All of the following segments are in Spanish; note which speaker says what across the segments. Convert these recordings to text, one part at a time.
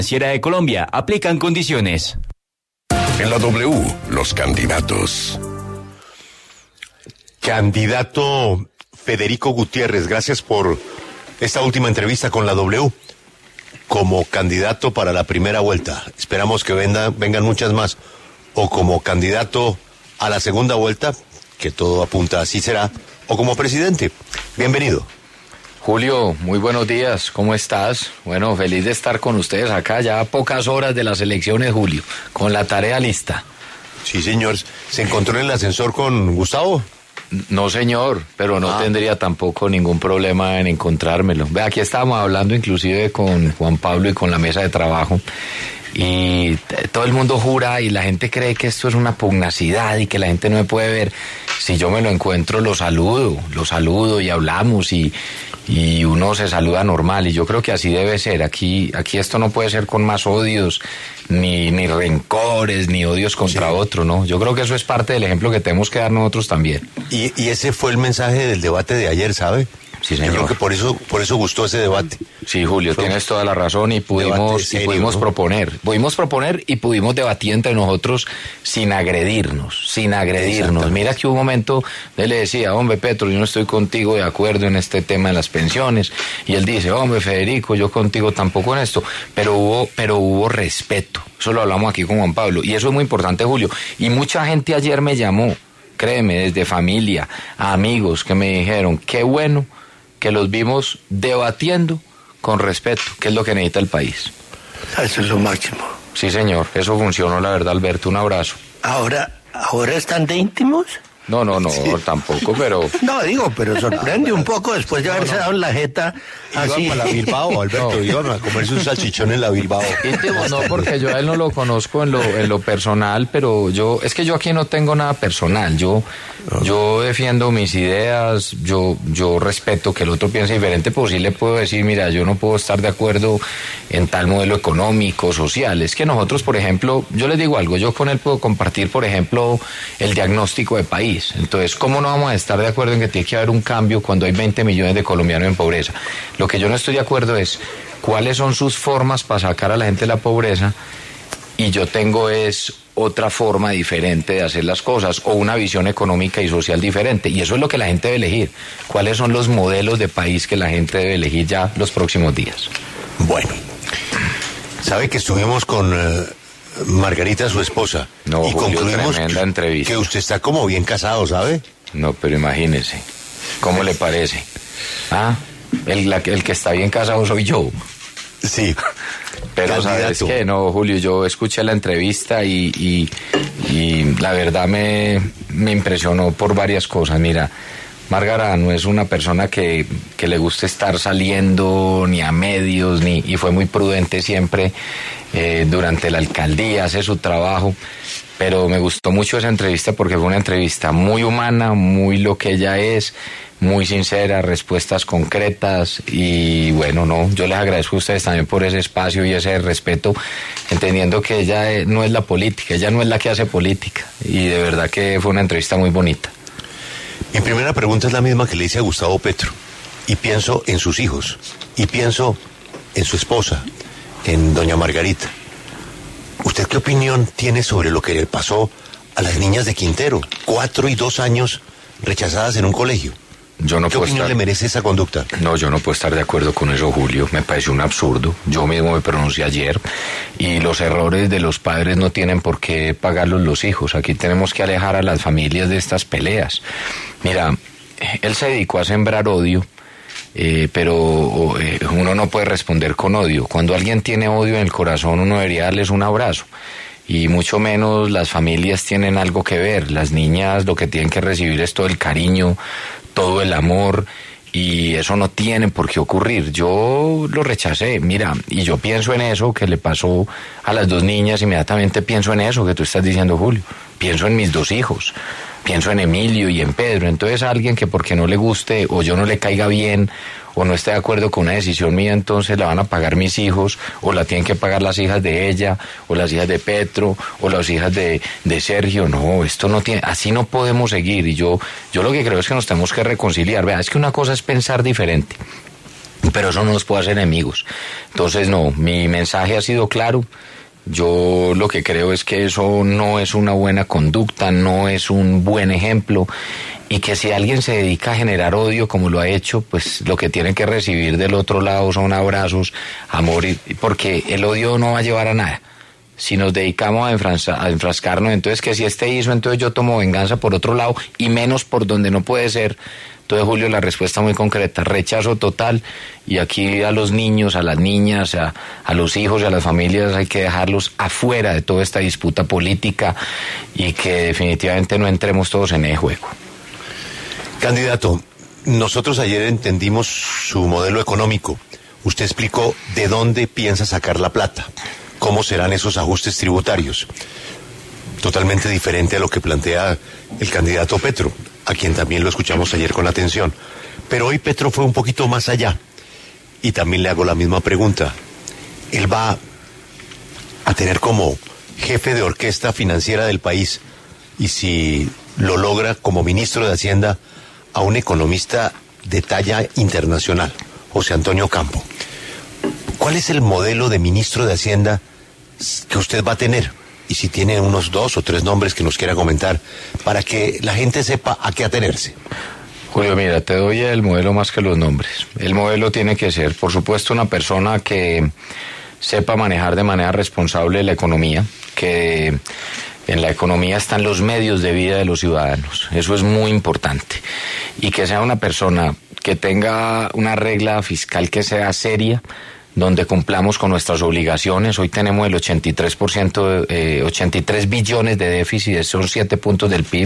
Speaker 1: Financiera de Colombia. Aplican condiciones.
Speaker 2: En la W, los candidatos.
Speaker 3: Candidato Federico Gutiérrez, gracias por esta última entrevista con la W. Como candidato para la primera vuelta, esperamos que vengan muchas más, o como candidato a la segunda vuelta, que todo apunta así será, o como presidente. Bienvenido.
Speaker 4: Julio, muy buenos días, ¿cómo estás? Bueno, feliz de estar con ustedes acá, ya a pocas horas de las elecciones, Julio, con la tarea lista.
Speaker 3: Sí, señor. ¿Se encontró en el ascensor con Gustavo?
Speaker 4: No, señor, pero no tendría tampoco ningún problema en encontrármelo. Ve, aquí estábamos hablando inclusive con Juan Pablo y con la mesa de trabajo, y todo el mundo jura y la gente cree que esto es una pugnacidad y que la gente no me puede ver. Si yo me lo encuentro, lo saludo y hablamos y uno se saluda normal, y yo creo que así debe ser. Aquí esto no puede ser con más odios, ni rencores, ni odios contra otro, ¿no? Yo creo que eso es parte del ejemplo que tenemos que dar nosotros también.
Speaker 3: Y ese fue el mensaje del debate de ayer, ¿sabe?
Speaker 4: Sí, señor.
Speaker 3: Yo creo que por eso gustó ese debate.
Speaker 4: Sí, Julio, tienes toda la razón, y pudimos ¿no? proponer y pudimos debatir entre nosotros sin agredirnos. Mira que hubo un momento, él le decía, hombre, Petro, yo no estoy contigo de acuerdo en este tema de las pensiones, y él dice, hombre, Federico, yo contigo tampoco en esto, pero hubo respeto. Eso lo hablamos aquí con Juan Pablo, y eso es muy importante, Julio, y mucha gente ayer me llamó, créeme, desde familia, amigos, que me dijeron, qué bueno que los vimos debatiendo con respeto, que es lo que necesita el país.
Speaker 5: Eso es lo máximo.
Speaker 4: Sí, señor, eso funcionó, la verdad, Alberto, un abrazo.
Speaker 5: ¿Ahora están de íntimos?
Speaker 4: No, sí. Tampoco, pero...
Speaker 5: No, digo, pero sorprende un poco después de haberse dado en la jeta así.
Speaker 3: Iban para la Bilbao, Alberto, iban a comerse un salchichón en la Bilbao.
Speaker 4: Íntimo no, porque yo a él no lo conozco en lo personal, pero es que yo aquí no tengo nada personal. Yo defiendo mis ideas, yo respeto que el otro piense diferente, pues sí le puedo decir, mira, yo no puedo estar de acuerdo en tal modelo económico, social. Es que nosotros, por ejemplo, yo les digo algo, yo con él puedo compartir, por ejemplo, el diagnóstico de país. Entonces, ¿cómo no vamos a estar de acuerdo en que tiene que haber un cambio cuando hay 20 millones de colombianos en pobreza? Lo que yo no estoy de acuerdo es cuáles son sus formas para sacar a la gente de la pobreza, y yo tengo otra forma diferente de hacer las cosas, o una visión económica y social diferente, y eso es lo que la gente debe elegir. ¿Cuáles son los modelos de país que la gente debe elegir ya los próximos días?
Speaker 3: Bueno, sabe que estuvimos con Margarita, su esposa,
Speaker 4: no,
Speaker 3: y
Speaker 4: Julio,
Speaker 3: concluimos
Speaker 4: tremenda entrevista.
Speaker 3: Que usted está como bien casado, ¿sabe?
Speaker 4: No, pero imagínese, ¿cómo le parece? El que está bien casado soy yo.
Speaker 3: Sí.
Speaker 4: Pero
Speaker 3: candidato.
Speaker 4: ¿Sabes qué? No, Julio, yo escuché la entrevista y la verdad me impresionó por varias cosas. Mira, Margarita no es una persona que le guste estar saliendo ni a medios, y fue muy prudente siempre durante la alcaldía, hace su trabajo. Pero me gustó mucho esa entrevista porque fue una entrevista muy humana, muy lo que ella es, muy sincera, respuestas concretas, y bueno, yo les agradezco a ustedes también por ese espacio y ese respeto, entendiendo que ella no es la política, ella no es la que hace política, y de verdad que fue una entrevista muy bonita.
Speaker 3: Mi primera pregunta es la misma que le hice a Gustavo Petro, y pienso en sus hijos, y pienso en su esposa, en doña Margarita. ¿Usted qué opinión tiene sobre lo que le pasó a las niñas de Quintero? 4 y 2 años rechazadas en un colegio. ¿Qué opinión le merece esa conducta?
Speaker 4: No, yo no puedo estar de acuerdo con eso, Julio. Me parece un absurdo. Yo mismo me pronuncié ayer, y los errores de los padres no tienen por qué pagarlos los hijos. Aquí tenemos que alejar a las familias de estas peleas. Mira, él se dedicó a sembrar odio, pero uno no puede responder con odio. Cuando alguien tiene odio en el corazón, uno debería darles un abrazo. Y mucho menos las familias tienen algo que ver. Las niñas lo que tienen que recibir es todo el cariño, todo el amor, y eso no tiene por qué ocurrir. Yo lo rechacé, mira, y yo pienso en eso que le pasó a las 2 niñas, inmediatamente pienso en eso que tú estás diciendo, Julio. Pienso en mis 2 hijos, pienso en Emilio y en Pedro. Entonces alguien que porque no le guste o yo no le caiga bien o no esté de acuerdo con una decisión mía, entonces la van a pagar mis hijos, o la tienen que pagar las hijas de ella, o las hijas de Petro, o las hijas de Sergio. No, esto no tiene, así no podemos seguir. Y yo lo que creo es que nos tenemos que reconciliar. Vea, es que una cosa es pensar diferente pero eso no nos puede hacer enemigos. Entonces, no, mi mensaje ha sido claro. Yo lo que creo es que eso no es una buena conducta, no es un buen ejemplo, y que si alguien se dedica a generar odio como lo ha hecho, pues lo que tiene que recibir del otro lado son abrazos, amor, porque el odio no va a llevar a nada. Si nos dedicamos a enfrascarnos, entonces que si este hizo, entonces yo tomo venganza por otro lado, y menos por donde no puede ser. Entonces, Julio, la respuesta muy concreta, rechazo total, y aquí a los niños, a las niñas, a los hijos y a las familias hay que dejarlos afuera de toda esta disputa política y que definitivamente no entremos todos en ese juego.
Speaker 3: Candidato, nosotros ayer entendimos su modelo económico. Usted explicó de dónde piensa sacar la plata, cómo serán esos ajustes tributarios. Totalmente diferente a lo que plantea el candidato Petro, a quien también lo escuchamos ayer con atención. Pero hoy Petro fue un poquito más allá, y también le hago la misma pregunta. Él va a tener como jefe de orquesta financiera del país, y si lo logra como ministro de Hacienda, a un economista de talla internacional, José Antonio Campo. ¿Cuál es el modelo de ministro de Hacienda que usted va a tener? Y si tiene unos 2 o 3 nombres que nos quiera comentar, para que la gente sepa a qué atenerse.
Speaker 4: Julio, mira, te doy el modelo más que los nombres. El modelo tiene que ser, por supuesto, una persona que sepa manejar de manera responsable la economía, que en la economía están los medios de vida de los ciudadanos. Eso es muy importante. Y que sea una persona que tenga una regla fiscal que sea seria, donde cumplamos con nuestras obligaciones. Hoy tenemos el 83%, 83 billones de déficit, son 7 puntos del PIB,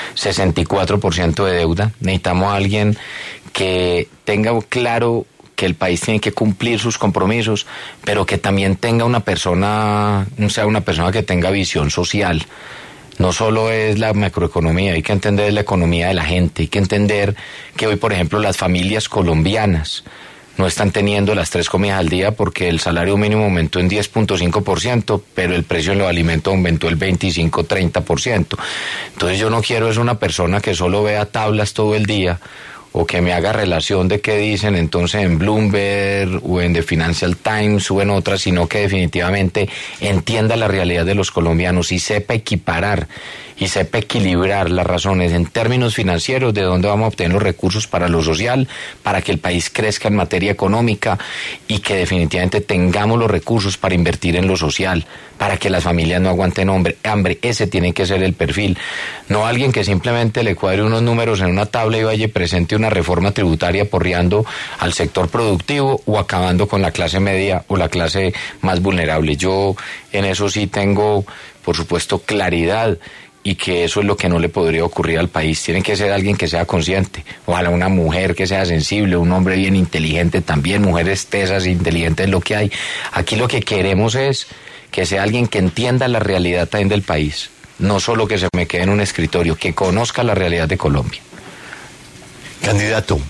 Speaker 4: 64% de deuda. Necesitamos a alguien que tenga claro que el país tiene que cumplir sus compromisos, pero que también tenga una persona que tenga visión social. No solo es la macroeconomía, hay que entender la economía de la gente, hay que entender que hoy, por ejemplo, las familias colombianas no están teniendo las 3 comidas al día porque el salario mínimo aumentó en 10.5%, pero el precio de los alimentos aumentó el 25-30%. Entonces yo no quiero es una persona que solo vea tablas todo el día, o que me haga relación de qué dicen entonces en Bloomberg o en The Financial Times o en otras, sino que definitivamente entienda la realidad de los colombianos y sepa equiparar y sepa equilibrar las razones en términos financieros de dónde vamos a obtener los recursos para lo social, para que el país crezca en materia económica y que definitivamente tengamos los recursos para invertir en lo social, para que las familias no aguanten hambre. Ese tiene que ser el perfil, no alguien que simplemente le cuadre unos números en una tabla y vaya y presente una reforma tributaria porreando al sector productivo o acabando con la clase media o la clase más vulnerable. Yo en eso sí tengo, por supuesto, claridad, y que eso es lo que no le podría ocurrir al país. Tiene que ser alguien que sea consciente, ojalá una mujer que sea sensible, un hombre bien inteligente también, mujeres tesas e inteligentes es lo que hay. Aquí lo que queremos es que sea alguien que entienda la realidad también del país, no solo que se me quede en un escritorio, que conozca la realidad de Colombia.
Speaker 3: Candidato,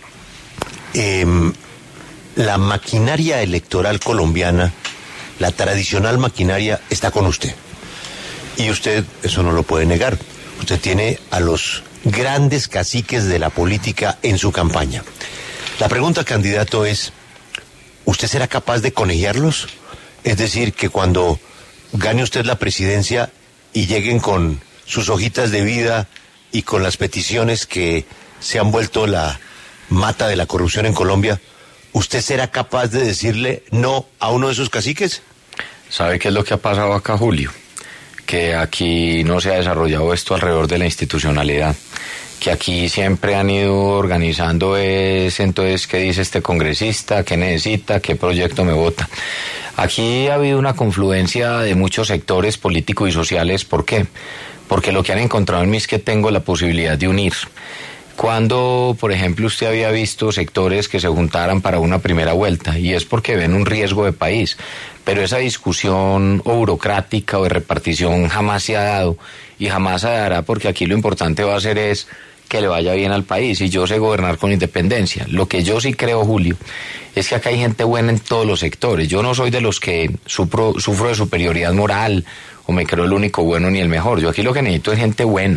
Speaker 3: la maquinaria electoral colombiana, la tradicional maquinaria, está con usted. Y usted, eso no lo puede negar, usted tiene a los grandes caciques de la política en su campaña. La pregunta, candidato, es, ¿usted será capaz de conejearlos? Es decir, que cuando gane usted la presidencia y lleguen con sus hojitas de vida y con las peticiones que se han vuelto la mata de la corrupción en Colombia, ¿usted será capaz de decirle no a uno de esos caciques?
Speaker 4: ¿Sabe qué es lo que ha pasado acá, Julio? Que aquí no se ha desarrollado esto alrededor de la institucionalidad, que aquí siempre han ido organizando entonces qué dice este congresista, qué necesita, qué proyecto me vota. Aquí ha habido una confluencia de muchos sectores políticos y sociales. ¿Por qué? Porque lo que han encontrado en mí es que tengo la posibilidad de unir. Cuando, por ejemplo, usted había visto sectores que se juntaran para una primera vuelta, y es porque ven un riesgo de país, pero esa discusión o burocrática o de repartición jamás se ha dado y jamás se dará, porque aquí lo importante va a ser es que le vaya bien al país, y yo sé gobernar con independencia. Lo que yo sí creo, Julio, es que acá hay gente buena en todos los sectores. Yo no soy de los que sufro de superioridad moral o me creo el único bueno ni el mejor. Yo aquí lo que necesito es gente buena,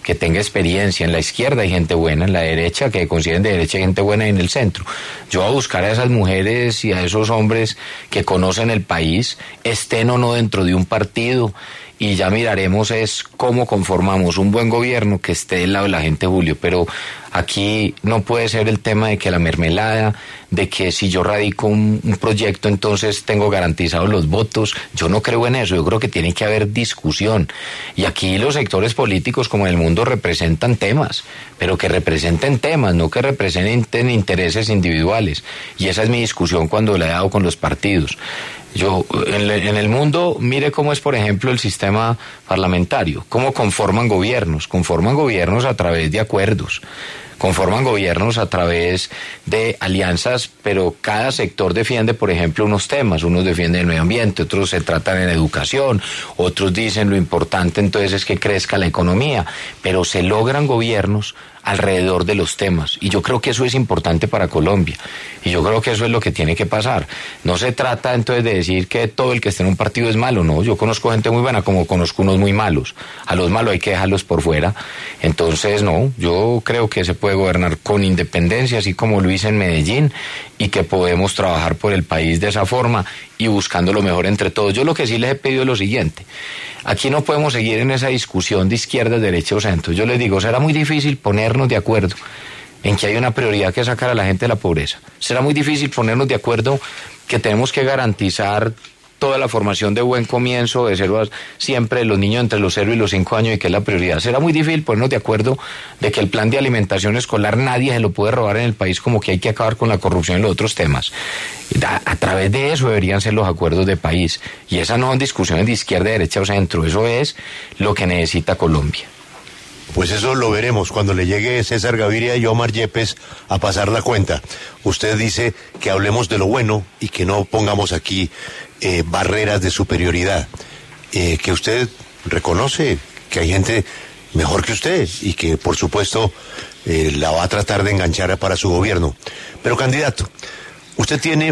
Speaker 4: que tenga experiencia. En la izquierda hay gente buena, en la derecha, que consideren de derecha, hay gente buena, y en el centro. Yo voy a buscar a esas mujeres y a esos hombres que conocen el país, estén o no dentro de un partido, y ya miraremos es cómo conformamos un buen gobierno que esté del lado de la gente, Julio. Pero aquí no puede ser el tema de que la mermelada, de que si yo radico un proyecto entonces tengo garantizados los votos. Yo no creo en eso, yo creo que tiene que haber discusión. Y aquí los sectores políticos como en el mundo representan temas, pero que representen temas, no que representen intereses individuales. Y esa es mi discusión cuando la he dado con los partidos. Yo, en el mundo, mire cómo es, por ejemplo, el sistema parlamentario, cómo conforman gobiernos a través de acuerdos, conforman gobiernos a través de alianzas, pero cada sector defiende, por ejemplo, unos temas. Unos defienden el medio ambiente, otros se tratan en educación, otros dicen lo importante entonces es que crezca la economía, pero se logran gobiernos alrededor de los temas, y yo creo que eso es importante para Colombia, y yo creo que eso es lo que tiene que pasar. No se trata entonces de decir que todo el que esté en un partido es malo, no, yo conozco gente muy buena como conozco unos muy malos, a los malos hay que dejarlos por fuera. Entonces no, yo creo que se puede gobernar con independencia, así como lo hice en Medellín, y que podemos trabajar por el país de esa forma y buscando lo mejor entre todos. Yo lo que sí les he pedido es lo siguiente: aquí no podemos seguir en esa discusión de izquierda, derecha o centro. Yo les digo, será muy difícil ponernos de acuerdo en que hay una prioridad que sacar a la gente de la pobreza. Será muy difícil ponernos de acuerdo que tenemos que garantizar toda la formación de buen comienzo, de 0 a siempre, de los niños entre los 0 y los 5 años, y que es la prioridad. Será muy difícil ponernos de acuerdo de que el plan de alimentación escolar nadie se lo puede robar en el país, como que hay que acabar con la corrupción y los otros temas. A través de eso deberían ser los acuerdos de país, y esas no son discusiones de izquierda, derecha o centro. Eso es lo que necesita Colombia.
Speaker 3: Pues eso lo veremos cuando le llegue César Gaviria y Omar Yepes a pasar la cuenta. Usted dice que hablemos de lo bueno y que no pongamos aquí barreras de superioridad. Que usted reconoce que hay gente mejor que usted y que, por supuesto, la va a tratar de enganchar para su gobierno. Pero, candidato, usted tiene,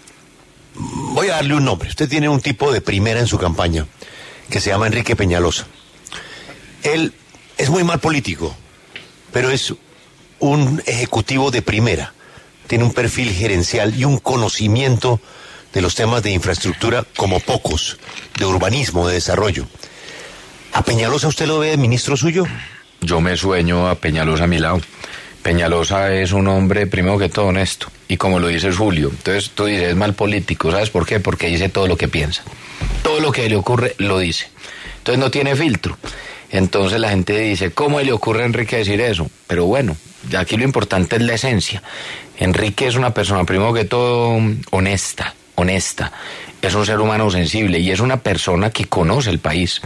Speaker 3: voy a darle un nombre, usted tiene un tipo de primera en su campaña que se llama Enrique Peñalosa. Él es muy mal político, pero es un ejecutivo de primera. Tiene un perfil gerencial y un conocimiento de los temas de infraestructura como pocos, de urbanismo, de desarrollo. ¿A Peñalosa usted lo ve ministro suyo?
Speaker 4: Yo me sueño a Peñalosa a mi lado. Peñalosa es un hombre, primero que todo, honesto, y como lo dice Julio. Entonces tú dices, es mal político, ¿sabes por qué? Porque dice todo lo que piensa. Todo lo que le ocurre, lo dice. Entonces no tiene filtro. Entonces la gente dice, ¿cómo le ocurre a Enrique decir eso? Pero bueno, ya aquí lo importante es la esencia. Enrique es una persona, primero que todo, honesta. Es un ser humano sensible y es una persona que conoce el país.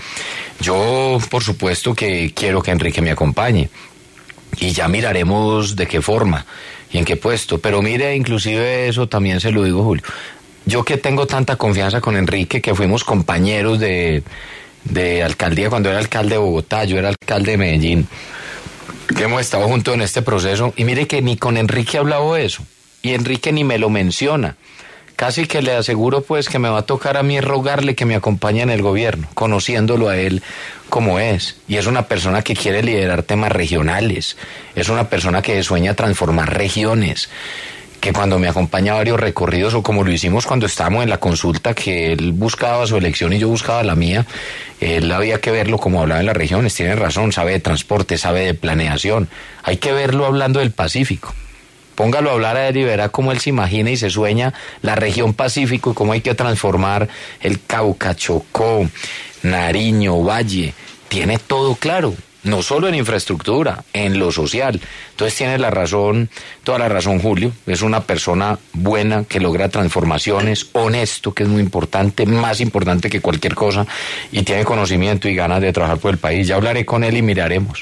Speaker 4: Yo, por supuesto, que quiero que Enrique me acompañe, y ya miraremos de qué forma y en qué puesto. Pero mire, inclusive eso también se lo digo, Julio. Yo que tengo tanta confianza con Enrique, que fuimos compañeros de alcaldía cuando era alcalde de Bogotá, yo era alcalde de Medellín, que hemos estado juntos en este proceso, y mire que ni con Enrique he hablado de eso, y Enrique ni me lo menciona. Casi que le aseguro pues que me va a tocar a mí rogarle que me acompañe en el gobierno, conociéndolo a él como es. Y es una persona que quiere liderar temas regionales, es una persona que sueña transformar regiones, que cuando me acompaña a varios recorridos, o como lo hicimos cuando estábamos en la consulta, que él buscaba su elección y yo buscaba la mía, él había que verlo como hablaba en las regiones. Tiene razón, sabe de transporte, sabe de planeación, hay que verlo hablando del Pacífico. Póngalo a hablar a él y verá cómo él se imagina y se sueña la región Pacífico y cómo hay que transformar el Cauca, Chocó, Nariño, Valle. Tiene todo claro, no solo en infraestructura, en lo social. Entonces tiene la razón, toda la razón, Julio. Es una persona buena que logra transformaciones, honesto, que es muy importante, más importante que cualquier cosa, y tiene conocimiento y ganas de trabajar por el país. Ya hablaré con él y miraremos.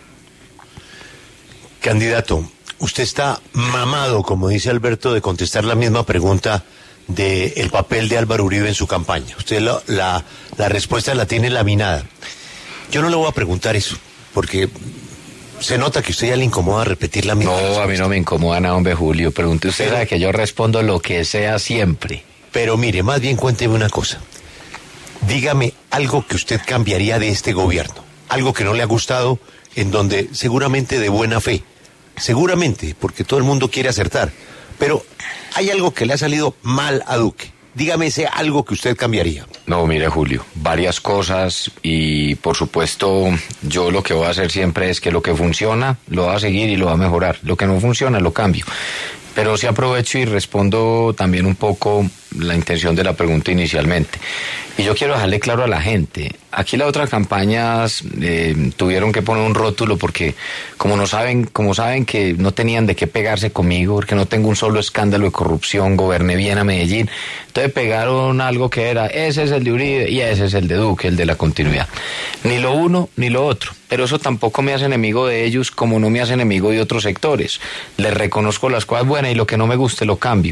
Speaker 3: Candidato, usted está mamado, como dice Alberto, de contestar la misma pregunta del papel de Álvaro Uribe en su campaña. Usted la respuesta la tiene laminada. Yo no le voy a preguntar eso, porque se nota que usted ya le incomoda repetir la misma respuesta.
Speaker 4: A mí no me incomoda nada, hombre, Julio. Pregunte usted, sabe que yo respondo lo que sea siempre.
Speaker 3: Pero mire, más bien cuénteme una cosa. Dígame algo que usted cambiaría de este gobierno. Algo que no le ha gustado en donde seguramente de buena fe, seguramente, porque todo el mundo quiere acertar, pero hay algo que le ha salido mal a Duque. Dígame ese algo que usted cambiaría.
Speaker 4: No, mire, Julio, varias cosas y por supuesto yo lo que voy a hacer siempre es que lo que funciona lo va a seguir y lo va a mejorar. Lo que no funciona lo cambio. Pero sí aprovecho y respondo también un poco la intención de la pregunta inicialmente. Y yo quiero dejarle claro a la gente, aquí las otras campañas tuvieron que poner un rótulo porque como saben que no tenían de qué pegarse conmigo, porque no tengo un solo escándalo de corrupción, goberné bien a Medellín, entonces pegaron algo que era, ese es el de Uribe y ese es el de Duque, el de la continuidad. Ni lo uno ni lo otro, pero eso tampoco me hace enemigo de ellos como no me hace enemigo de otros sectores. Les reconozco las cosas buenas y lo que no me guste lo cambio.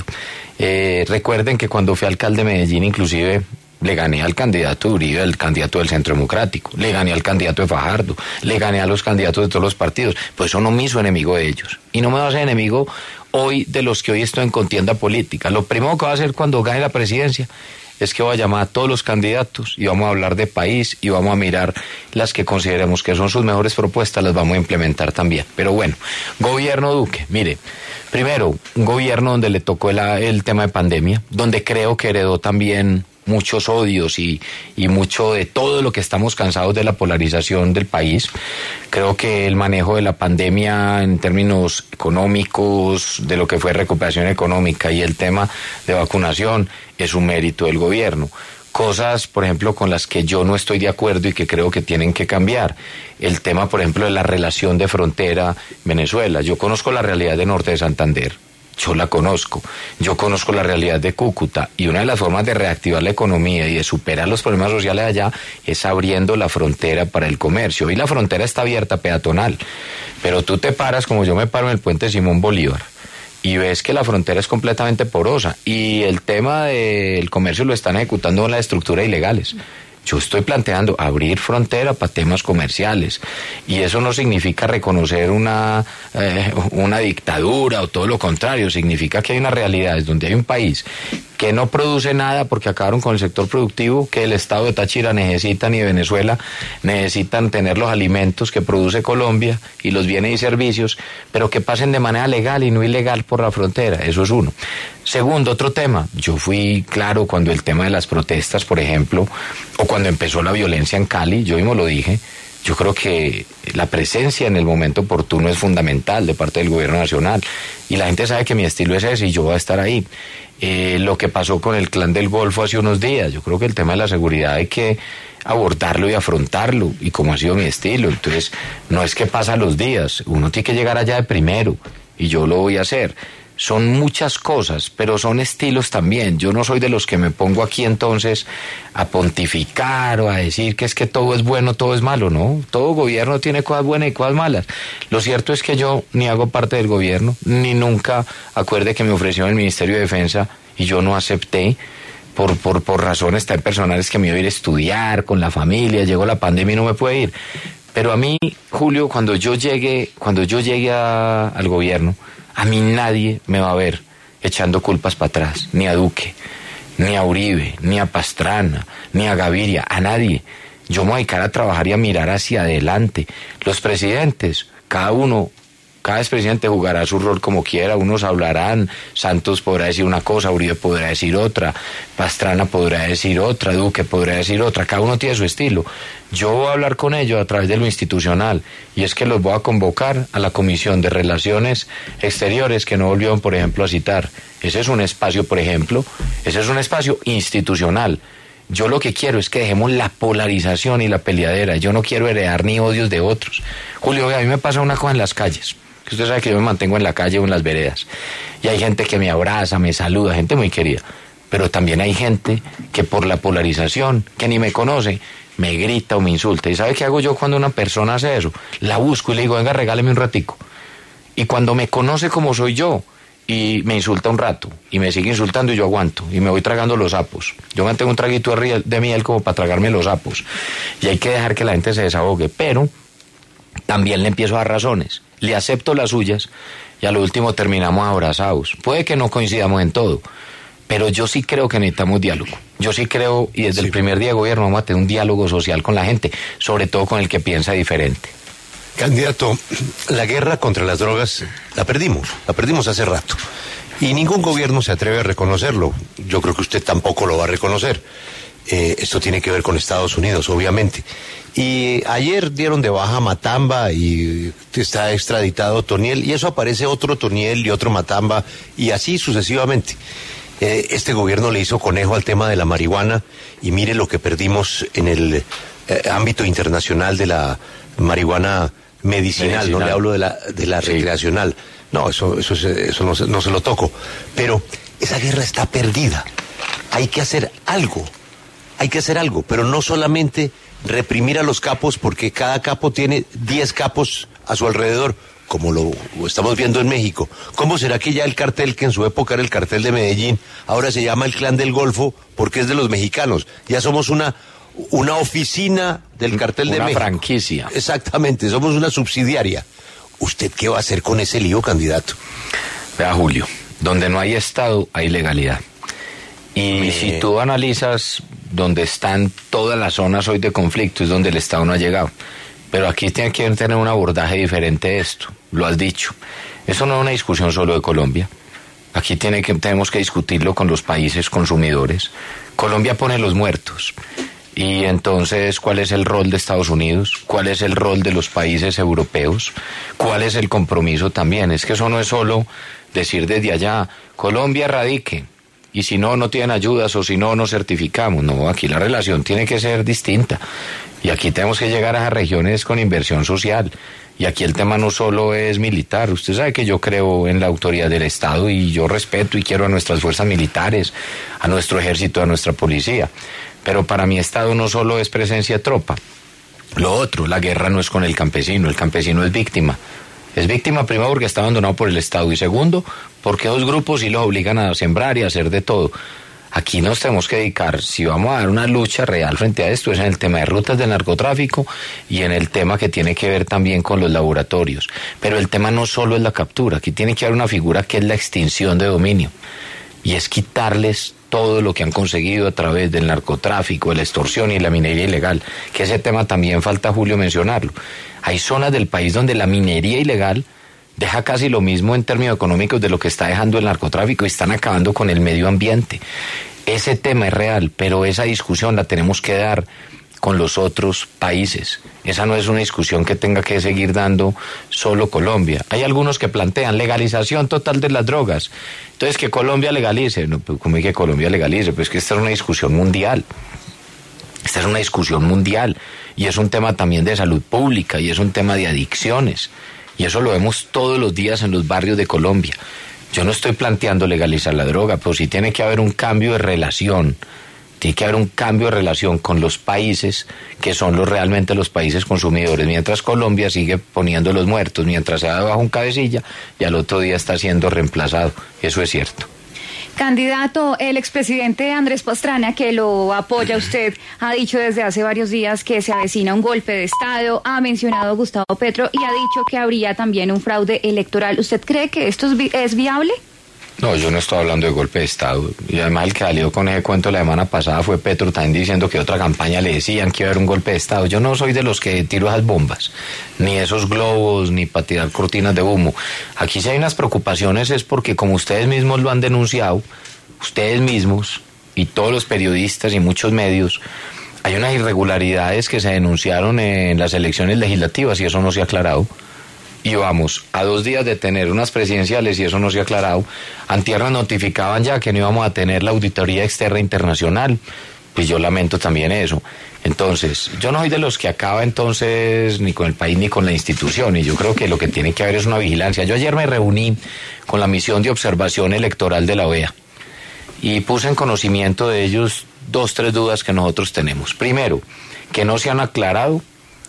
Speaker 4: Recuerden que cuando fui alcalde de Medellín inclusive le gané al candidato de Uribe, al candidato del Centro Democrático, le gané al candidato de Fajardo, le gané a los candidatos de todos los partidos, pues eso no me hizo enemigo de ellos. Y no me va a hacer enemigo hoy de los que hoy estoy en contienda política. Lo primero que voy a hacer cuando gane la presidencia es que voy a llamar a todos los candidatos y vamos a hablar de país y vamos a mirar las que consideremos que son sus mejores propuestas, las vamos a implementar también. Pero bueno, gobierno Duque, mire, primero, un gobierno donde le tocó el tema de pandemia, donde creo que heredó también muchos odios y mucho de todo lo que estamos cansados de la polarización del país. Creo que el manejo de la pandemia en términos económicos, de lo que fue recuperación económica y el tema de vacunación es un mérito del gobierno. Cosas, por ejemplo, con las que yo no estoy de acuerdo y que creo que tienen que cambiar. El tema, por ejemplo, de la relación de frontera Venezuela. Yo conozco la realidad de Norte de Santander. Yo la conozco, yo conozco la realidad de Cúcuta y una de las formas de reactivar la economía y de superar los problemas sociales allá es abriendo la frontera para el comercio. Hoy la frontera está abierta peatonal, pero tú te paras como yo me paro en el puente Simón Bolívar y ves que la frontera es completamente porosa y el tema del comercio lo están ejecutando con las estructuras ilegales. Yo estoy planteando abrir frontera para temas comerciales y eso no significa reconocer una dictadura o todo lo contrario, significa que hay unas realidades donde hay un país que no produce nada porque acabaron con el sector productivo, que el estado de Táchira necesitan y de Venezuela necesitan tener los alimentos que produce Colombia y los bienes y servicios, pero que pasen de manera legal y no ilegal por la frontera, eso es uno. Segundo, otro tema, yo fui claro cuando el tema de las protestas, por ejemplo, o cuando empezó la violencia en Cali, yo mismo lo dije, yo creo que la presencia en el momento oportuno es fundamental de parte del gobierno nacional y la gente sabe que mi estilo es ese y yo voy a estar ahí. Lo que pasó con el Clan del Golfo hace unos días, yo creo que el tema de la seguridad hay que abordarlo y afrontarlo y como ha sido mi estilo, entonces no es que pasa los días, uno tiene que llegar allá de primero y yo lo voy a hacer. Son muchas cosas, pero son estilos también. Yo no soy de los que me pongo aquí entonces a pontificar o a decir que es que todo es bueno, todo es malo, ¿no? Todo gobierno tiene cosas buenas y cosas malas. Lo cierto es que yo ni hago parte del gobierno, ni nunca, acuerde que me ofrecieron el Ministerio de Defensa y yo no acepté por razones tan personales que me iba a ir a estudiar con la familia, llegó la pandemia y no me pude ir. Pero a mí, Julio, cuando yo llegue al gobierno, a mí nadie me va a ver echando culpas para atrás, ni a Duque, ni a Uribe, ni a Pastrana, ni a Gaviria, a nadie. Yo me voy a dedicar a trabajar y a mirar hacia adelante. Los presidentes, cada expresidente jugará su rol como quiera, unos hablarán, Santos podrá decir una cosa, Uribe podrá decir otra, Pastrana podrá decir otra, Duque podrá decir otra, cada uno tiene su estilo. Yo voy a hablar con ellos a través de lo institucional y es que los voy a convocar a la Comisión de Relaciones Exteriores que no volvieron, por ejemplo, a citar. Ese es un espacio, por ejemplo, ese es un espacio institucional. Yo lo que quiero es que dejemos la polarización y la peleadera. Yo no quiero heredar ni odios de otros. Julio, a mí me pasa una cosa en las calles. Que usted sabe que yo me mantengo en la calle o en las veredas. Y hay gente que me abraza, me saluda, gente muy querida. Pero también hay gente que por la polarización, que ni me conoce, me grita o me insulta. ¿Y sabe qué hago yo cuando una persona hace eso? La busco y le digo, venga, regáleme un ratico. Y cuando me conoce como soy yo, y me insulta un rato, y me sigue insultando y yo aguanto, y me voy tragando los sapos. Yo me tengo un traguito de miel como para tragarme los sapos. Y hay que dejar que la gente se desahogue, pero también le empiezo a dar razones. Le acepto las suyas y a lo último terminamos abrazados. Puede que no coincidamos en todo, pero yo sí creo que necesitamos diálogo. Yo sí creo, y desde el primer día de gobierno vamos a tener un diálogo social con la gente, sobre todo con el que piensa diferente.
Speaker 3: Candidato, la guerra contra las drogas la perdimos hace rato. Y ningún gobierno se atreve a reconocerlo. Yo creo que usted tampoco lo va a reconocer. Esto tiene que ver con Estados Unidos, obviamente. Y ayer dieron de baja a Matamba y está extraditado Toniel, y eso aparece otro Toniel y otro Matamba, y así sucesivamente. Este gobierno le hizo conejo al tema de la marihuana, y mire lo que perdimos en el ámbito internacional de la marihuana medicinal. No le hablo de la
Speaker 4: Sí.
Speaker 3: recreacional. No, eso no se lo toco. Pero esa guerra está perdida. Hay que hacer algo, pero no solamente reprimir a los capos, porque cada capo tiene 10 capos a su alrededor, como lo estamos viendo en México. ¿Cómo será que ya el cartel, que en su época era el cartel de Medellín, ahora se llama el Clan del Golfo porque es de los mexicanos? Ya somos una oficina del cartel de México.
Speaker 4: Una franquicia.
Speaker 3: Exactamente, somos una subsidiaria. ¿Usted qué va a hacer con ese lío, candidato?
Speaker 4: Vea, Julio, donde no hay Estado, hay legalidad. Y si tú analizas donde están todas las zonas hoy de conflicto, es donde el Estado no ha llegado. Pero aquí tiene que tener un abordaje diferente de esto, lo has dicho. Eso no es una discusión solo de Colombia. Aquí tenemos que discutirlo con los países consumidores. Colombia pone los muertos. Y entonces, ¿cuál es el rol de Estados Unidos? ¿Cuál es el rol de los países europeos? ¿Cuál es el compromiso también? Es que eso no es solo decir desde allá, Colombia erradique, y si no, no tienen ayudas, o si no, no certificamos. No, aquí la relación tiene que ser distinta. Y aquí tenemos que llegar a esas regiones con inversión social. Y aquí el tema no solo es militar. Usted sabe que yo creo en la autoridad del Estado, y yo respeto y quiero a nuestras fuerzas militares, a nuestro ejército, a nuestra policía. Pero para mi Estado no solo es presencia de tropa. Lo otro, la guerra no es con el campesino es víctima. Es víctima primero porque está abandonado por el Estado, y segundo porque dos grupos sí los obligan a sembrar y a hacer de todo. Aquí nos tenemos que dedicar, si vamos a dar una lucha real frente a esto, es en el tema de rutas del narcotráfico y en el tema que tiene que ver también con los laboratorios. Pero el tema no solo es la captura, aquí tiene que haber una figura que es la extinción de dominio, y es quitarles todo lo que han conseguido a través del narcotráfico, la extorsión y la minería ilegal, que ese tema también falta, Julio, mencionarlo. Hay zonas del país donde la minería ilegal deja casi lo mismo en términos económicos de lo que está dejando el narcotráfico, y están acabando con el medio ambiente. Ese tema es real, pero esa discusión la tenemos que dar con los otros países. Esa no es una discusión que tenga que seguir dando solo Colombia. Hay algunos que plantean legalización total de las drogas. Entonces, que Colombia legalice. No, pues, ¿cómo es que Colombia legalice? Pues que esta es una discusión mundial. Esta es una discusión mundial, y es un tema también de salud pública, y es un tema de adicciones. Y eso lo vemos todos los días en los barrios de Colombia. Yo no estoy planteando legalizar la droga, pero sí tiene que haber un cambio de relación. Tiene que haber un cambio de relación con los países que son realmente los países consumidores. Mientras Colombia sigue poniendo los muertos, mientras se va debajo un cabecilla, y al otro día está siendo reemplazado. Eso es cierto.
Speaker 6: Candidato, el expresidente Andrés Pastrana, que lo apoya usted, ha dicho desde hace varios días que se avecina un golpe de Estado, ha mencionado a Gustavo Petro y ha dicho que habría también un fraude electoral. ¿Usted cree que esto es viable?
Speaker 4: No, yo no estoy hablando de golpe de Estado. Y además el que salió con ese cuento la semana pasada fue Petro, también diciendo que otra campaña le decían que iba a haber un golpe de Estado. Yo no soy de los que tiro esas bombas, ni esos globos, ni para tirar cortinas de humo. Aquí si hay unas preocupaciones es porque, como ustedes mismos lo han denunciado, ustedes mismos y todos los periodistas y muchos medios, hay unas irregularidades que se denunciaron en las elecciones legislativas, y eso no se ha aclarado. Y vamos a 2 días de tener unas presidenciales, y eso no se ha aclarado. Antier nos notificaban ya que no íbamos a tener la auditoría externa internacional. Pues yo lamento también eso. Entonces, yo no soy de los que acaba entonces ni con el país ni con la institución, y yo creo que lo que tiene que haber es una vigilancia. Yo ayer me reuní con la misión de observación electoral de la OEA y puse en conocimiento de ellos 2-3 dudas que nosotros tenemos. Primero, que no se han aclarado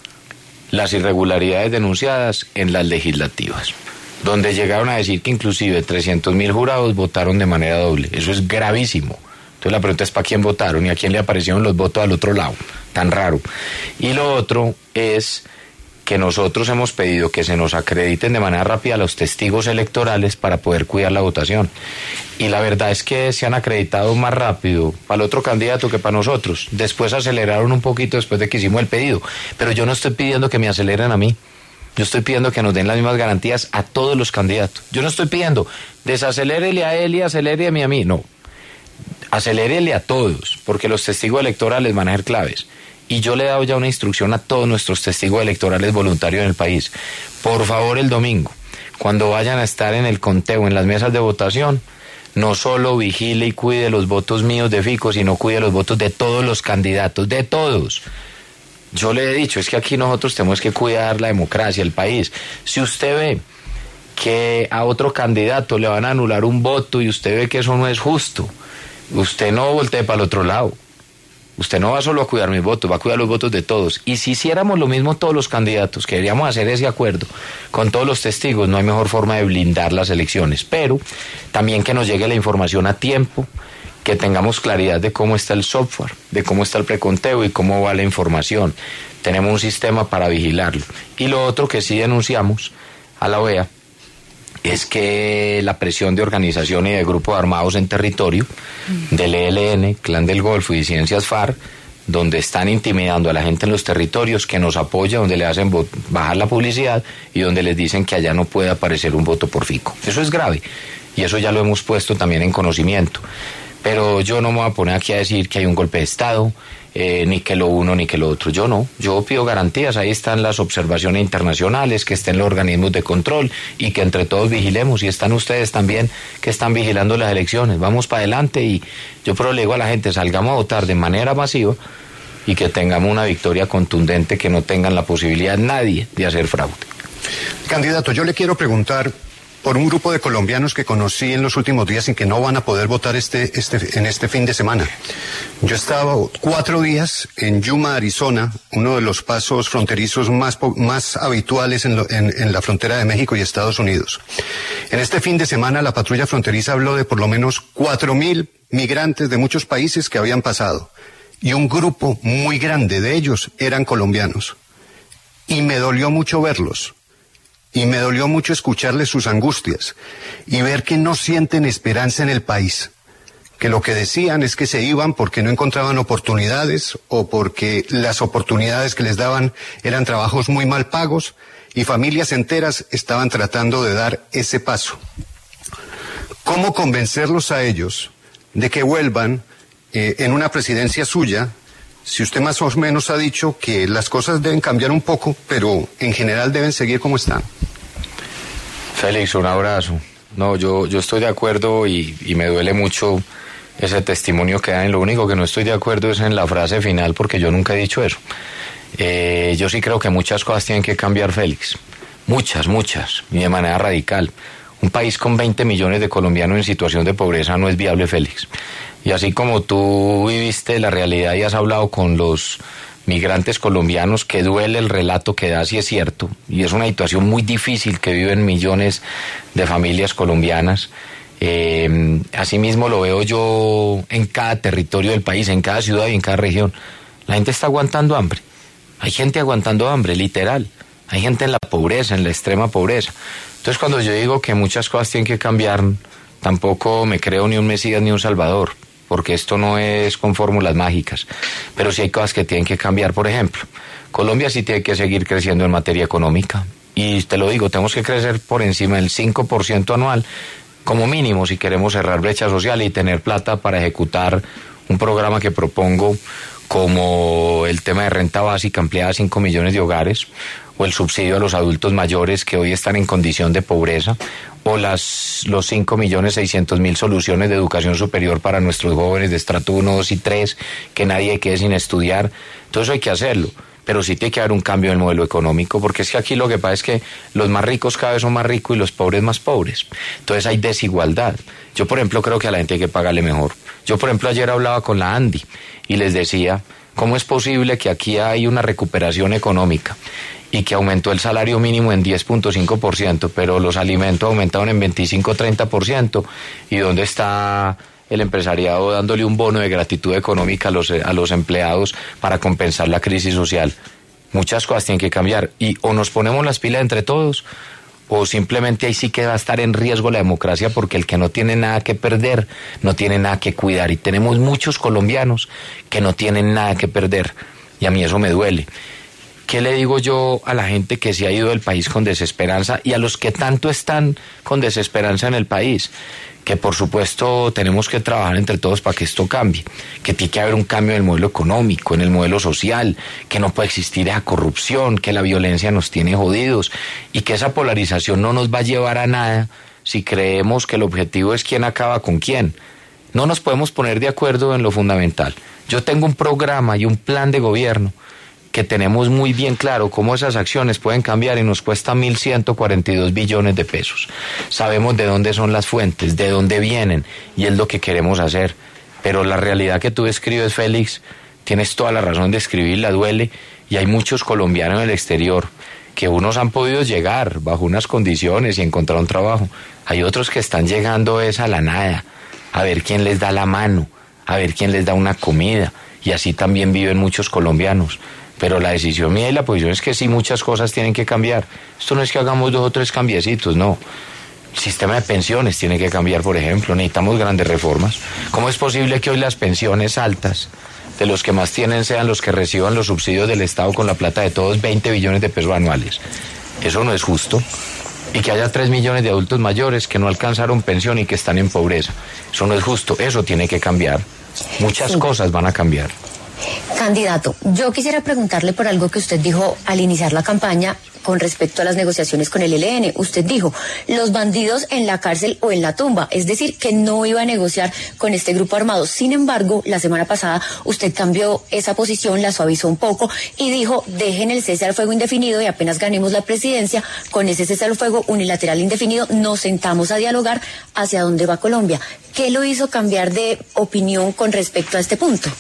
Speaker 4: las irregularidades denunciadas en las legislativas, donde llegaron a decir que inclusive 300.000 jurados votaron de manera doble. Eso es gravísimo. Entonces la pregunta es ¿para quién votaron y a quién le aparecieron los votos al otro lado? Tan raro. Y lo otro es que nosotros hemos pedido que se nos acrediten de manera rápida los testigos electorales para poder cuidar la votación. Y la verdad es que se han acreditado más rápido para el otro candidato que para nosotros. Después aceleraron un poquito después de que hicimos el pedido. Pero yo no estoy pidiendo que me aceleren a mí. Yo estoy pidiendo que nos den las mismas garantías a todos los candidatos. Yo no estoy pidiendo, desacelérele a él y aceléreme a mí, no. Acelérele a todos, porque los testigos electorales van a ser claves. Y yo le he dado ya una instrucción a todos nuestros testigos electorales voluntarios en el país. Por favor, el domingo, cuando vayan a estar en el conteo, en las mesas de votación, no solo vigile y cuide los votos míos de Fico, sino cuide los votos de todos los candidatos, de todos. Yo le he dicho, es que aquí nosotros tenemos que cuidar la democracia, el país. Si usted ve que a otro candidato le van a anular un voto y usted ve que eso no es justo, usted no voltee para el otro lado. Usted no va solo a cuidar mis votos, va a cuidar los votos de todos. Y si hiciéramos lo mismo todos los candidatos, que deberíamos hacer ese acuerdo con todos los testigos, no hay mejor forma de blindar las elecciones. Pero también que nos llegue la información a tiempo, que tengamos claridad de cómo está el software, de cómo está el preconteo y cómo va la información. Tenemos un sistema para vigilarlo. Y lo otro que sí denunciamos a la OEA es que la presión de organizaciones y de grupos armados en territorio, del ELN, Clan del Golfo y disidencias FARC, donde están intimidando a la gente en los territorios, que nos apoya, donde le hacen bajar la publicidad y donde les dicen que allá no puede aparecer un voto por Fico. Eso es grave y eso ya lo hemos puesto también en conocimiento. Pero yo no me voy a poner aquí a decir que hay un golpe de Estado, ni que lo uno ni que lo otro. Yo no, yo pido garantías, ahí están las observaciones internacionales, que estén los organismos de control y que entre todos vigilemos, y están ustedes también que están vigilando las elecciones. Vamos para adelante y yo pero le digo a la gente, salgamos a votar de manera masiva y que tengamos una victoria contundente, que no tengan la posibilidad nadie de hacer fraude.
Speaker 7: Candidato, yo le quiero preguntar por un grupo de colombianos que conocí en los últimos días y que no van a poder votar en este fin de semana. Yo estaba 4 días en Yuma, Arizona, uno de los pasos fronterizos más habituales en la frontera de México y Estados Unidos. En este fin de semana la patrulla fronteriza habló de por lo menos 4,000 migrantes de muchos países que habían pasado. Y un grupo muy grande de ellos eran colombianos. Y me dolió mucho verlos. Y me dolió mucho escucharles sus angustias y ver que no sienten esperanza en el país, que lo que decían es que se iban porque no encontraban oportunidades o porque las oportunidades que les daban eran trabajos muy mal pagos y familias enteras estaban tratando de dar ese paso. ¿Cómo convencerlos a ellos de que vuelvan en una presidencia suya, si usted más o menos ha dicho que las cosas deben cambiar un poco, pero en general deben seguir como están?
Speaker 4: Félix, un abrazo. No, yo estoy de acuerdo y me duele mucho ese testimonio que dan. Lo único que no estoy de acuerdo es en la frase final, porque yo nunca he dicho eso. Yo sí creo que muchas cosas tienen que cambiar, Félix. Muchas, y de manera radical. Un país con 20 millones de colombianos en situación de pobreza no es viable, Félix. Y así como tú viviste la realidad y has hablado con los migrantes colombianos, que duele el relato que das y es cierto, y es una situación muy difícil que viven millones de familias colombianas. Asimismo lo veo yo en cada territorio del país, en cada ciudad y en cada región. La gente está aguantando hambre. Hay gente aguantando hambre, literal. Hay gente en la pobreza, en la extrema pobreza. Entonces cuando yo digo que muchas cosas tienen que cambiar, tampoco me creo ni un Mesías ni un Salvador, porque esto no es con fórmulas mágicas, pero sí hay cosas que tienen que cambiar. Por ejemplo, Colombia sí tiene que seguir creciendo en materia económica, y te lo digo, tenemos que crecer por encima del 5% anual, como mínimo, si queremos cerrar brecha social y tener plata para ejecutar un programa que propongo, como el tema de renta básica ampliada a 5 millones de hogares, o el subsidio a los adultos mayores que hoy están en condición de pobreza, o los 5.600.000 soluciones de educación superior para nuestros jóvenes de estrato 1, 2 y 3, que nadie quede sin estudiar. Todo eso hay que hacerlo, pero sí tiene que haber un cambio en el modelo económico, porque es que aquí lo que pasa es que los más ricos cada vez son más ricos y los pobres más pobres. Entonces hay desigualdad. Yo, por ejemplo, creo que a la gente hay que pagarle mejor. Yo, por ejemplo, ayer hablaba con la ANDI y les decía, ¿cómo es posible que aquí hay una recuperación económica y que aumentó el salario mínimo en 10.5%, pero los alimentos aumentaron en 25-30%? ¿Y dónde está el empresariado dándole un bono de gratitud económica a los empleados para compensar la crisis social? Muchas cosas tienen que cambiar, y o nos ponemos las pilas entre todos, o simplemente ahí sí que va a estar en riesgo la democracia, porque el que no tiene nada que perder no tiene nada que cuidar, y tenemos muchos colombianos que no tienen nada que perder, y a mí eso me duele. ¿qué le digo yo a la gente que se ha ido del país con desesperanza y a los que tanto están con desesperanza en el país? Que por supuesto tenemos que trabajar entre todos para que esto cambie, que tiene que haber un cambio en el modelo económico, en el modelo social, que no puede existir esa corrupción, que la violencia nos tiene jodidos y que esa polarización no nos va a llevar a nada si creemos que el objetivo es quién acaba con quién. No nos podemos poner de acuerdo en lo fundamental. Yo tengo un programa y un plan de gobierno que tenemos muy bien claro cómo esas acciones pueden cambiar y nos cuesta 1.142 billones de pesos. Sabemos de dónde son las fuentes, de dónde vienen y es lo que queremos hacer. Pero la realidad que tú describes, Félix, tienes toda la razón de escribirla, duele, y hay muchos colombianos en el exterior que unos han podido llegar bajo unas condiciones y encontrar un trabajo. Hay otros que están llegando a la nada, a ver quién les da la mano, a ver quién les da una comida, y así también viven muchos colombianos. Pero la decisión mía y la posición es que sí, muchas cosas tienen que cambiar. Esto no es que hagamos 2 o 3 cambiecitos, no. El sistema de pensiones tiene que cambiar, por ejemplo. Necesitamos grandes reformas. ¿Cómo es posible que hoy las pensiones altas de los que más tienen sean los que reciban los subsidios del Estado con la plata de todos, 20 billones de pesos anuales? Eso no es justo. Y que haya 3 millones de adultos mayores que no alcanzaron pensión y que están en pobreza. Eso no es justo. Eso tiene que cambiar. Muchas cosas van a cambiar.
Speaker 8: Candidato, yo quisiera preguntarle por algo que usted dijo al iniciar la campaña con respecto a las negociaciones con el ELN. Usted dijo, los bandidos en la cárcel o en la tumba, es decir, que no iba a negociar con este grupo armado. Sin embargo, la semana pasada usted cambió esa posición, la suavizó un poco y dijo, dejen el cese al fuego indefinido y apenas ganemos la presidencia, con ese cese al fuego unilateral indefinido nos sentamos a dialogar hacia dónde va Colombia. ¿Qué lo hizo cambiar de opinión con respecto a este punto?